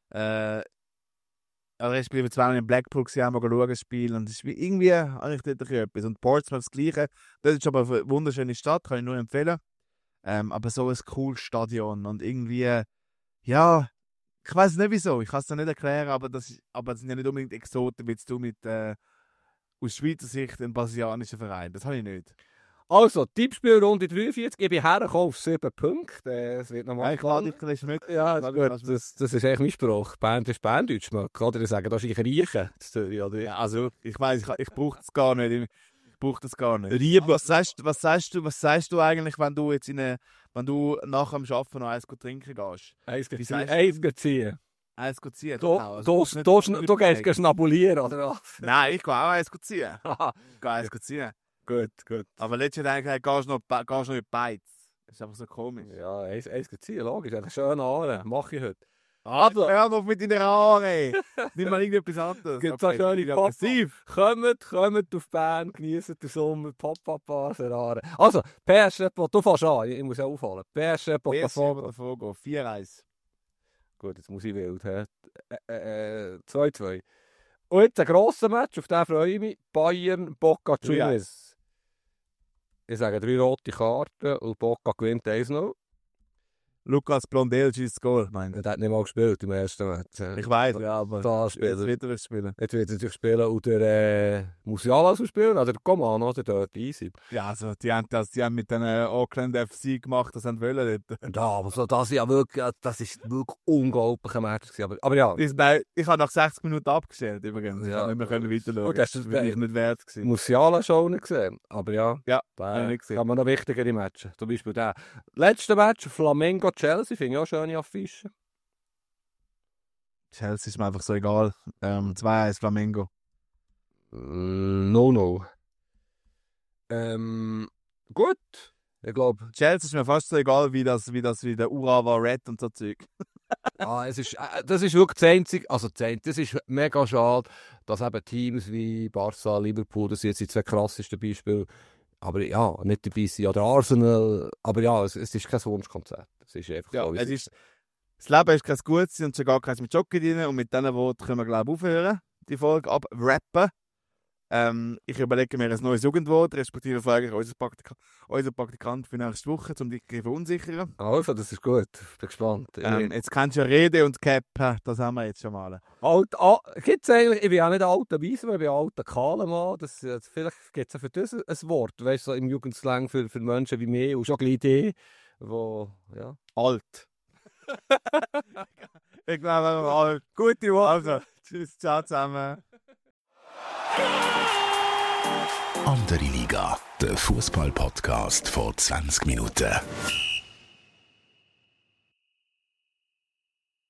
Also ich bin zweimal in Blackpool gesehen, mal schauen, das Spiel. Und irgendwie habe ich dort etwas. Und Portsmouth das Gleiche. Das ist aber eine wunderschöne Stadt, kann ich nur empfehlen. Aber so ein cooles Stadion. Und irgendwie, ja, ich weiß nicht wieso, ich kann es dir nicht erklären, aber das sind ja nicht unbedingt Exoten, wie du mit aus Schweizer Sicht einen brasilianischen Verein. Das habe ich nicht. Also, Tippspielrunde 43, ich bin hergekommen auf 7 Punkte. Es wird nochmal spannend. Mit. Ja, das ist gut. Das ist eigentlich mein Spruch. Bern ist Berndeutsch, oder? Ich sage, da ist ich Riechen. Ja, also, ich weiss, ich brauche das gar nicht. Ich brauche das gar nicht. Rieben. Was sagst du eigentlich, wenn du jetzt wenn du nach dem Arbeiten noch eins trinken gehst? Eins ziehen. Eins ziehen? Du gehst schnabulieren, oder was? Nein, ich gehe auch eins ziehen. Ich gehe eins ziehen. Gut. Aber letztes Jahr gehst du noch in Beiz. Das ist einfach so komisch. Ja, eins ziehen, logisch. Eine schöne Haare. Mache ich heute. Hör auf mit deinen Haaren. Nimm mal irgendetwas anderes. Gibt so schöne Passiv. Kommt auf Bern, genießt den Sommer, Pop-Up-Haare. Also, PSG, du fährst an. Ich muss ja auffallen. PSG, Botafogo. 4-1. Gut, jetzt muss ich wild. 2-2. Und jetzt ein grosser Match, auf den freue ich mich. Bayern, Boca Juniors. Ich sage 3 rote Karten und Boca gewinnt 1-0. Lukas Blondel schießt das Goal, meine ich. Er hat nicht mal gespielt im ersten Match. Ich weiß, ja, aber jetzt wird er spielen. Jetzt wird er natürlich spielen und der Musiala spielen, oder Coman, oder dort easy. Ja, also die haben mit den Auckland FC gemacht, das haben wollen. Ja, aber so, das ist wirklich unglaublicher Match gewesen. Aber ja. Ich habe nach 60 Minuten abgestellt, übrigens. Ja. Ich konnte nicht weiter schauen. Das bin ich nicht wert gewesen. Musiala schon nicht gesehen, aber ja. Ja, da kann man noch wichtigere Matches. Zum Beispiel der letzte Match, Flamengo Chelsea, finde ich auch schöne Affische. Chelsea ist mir einfach so egal. 2-1 Flamengo. 0-0. Gut. Ich glaube, Chelsea ist mir fast so egal, wie der Urawa Red und so Zeug. das ist wirklich das Einzige, das ist mega schade, dass eben Teams wie Barca, Liverpool, das sind jetzt die 2 krassesten Beispiele, aber ja, nicht dabei sind, oder Arsenal, aber ja, es ist kein Wunschkonzert. Es ist einfach ja, so, das Leben ist kein Gutes und schon gar keins mit Jockey drin. Und mit diesen Worten können wir, glaube ich, aufhören, die Folge abrappen. Ich überlege mir ein neues Jugendwort, respektive frage ich unseren Praktikant für nächste Woche, um dich zu verunsichern. Also, das ist gut. Ich bin gespannt. Jetzt kennst du ja Rede und Cap, das haben wir jetzt schon mal. Gibt's eigentlich, ich bin auch nicht alter Weiser, ich bin alter Kahlemann. Vielleicht gibt es ja für das ein Wort, weißt du, so im Jugendslang für Menschen wie mich, und schon eine Idee, wo, ja. Alt. Ich glaube, alt. Gute Woche. Also, tschüss, ciao zusammen. Andere Liga, der Fußball-Podcast vor 20 Minuten.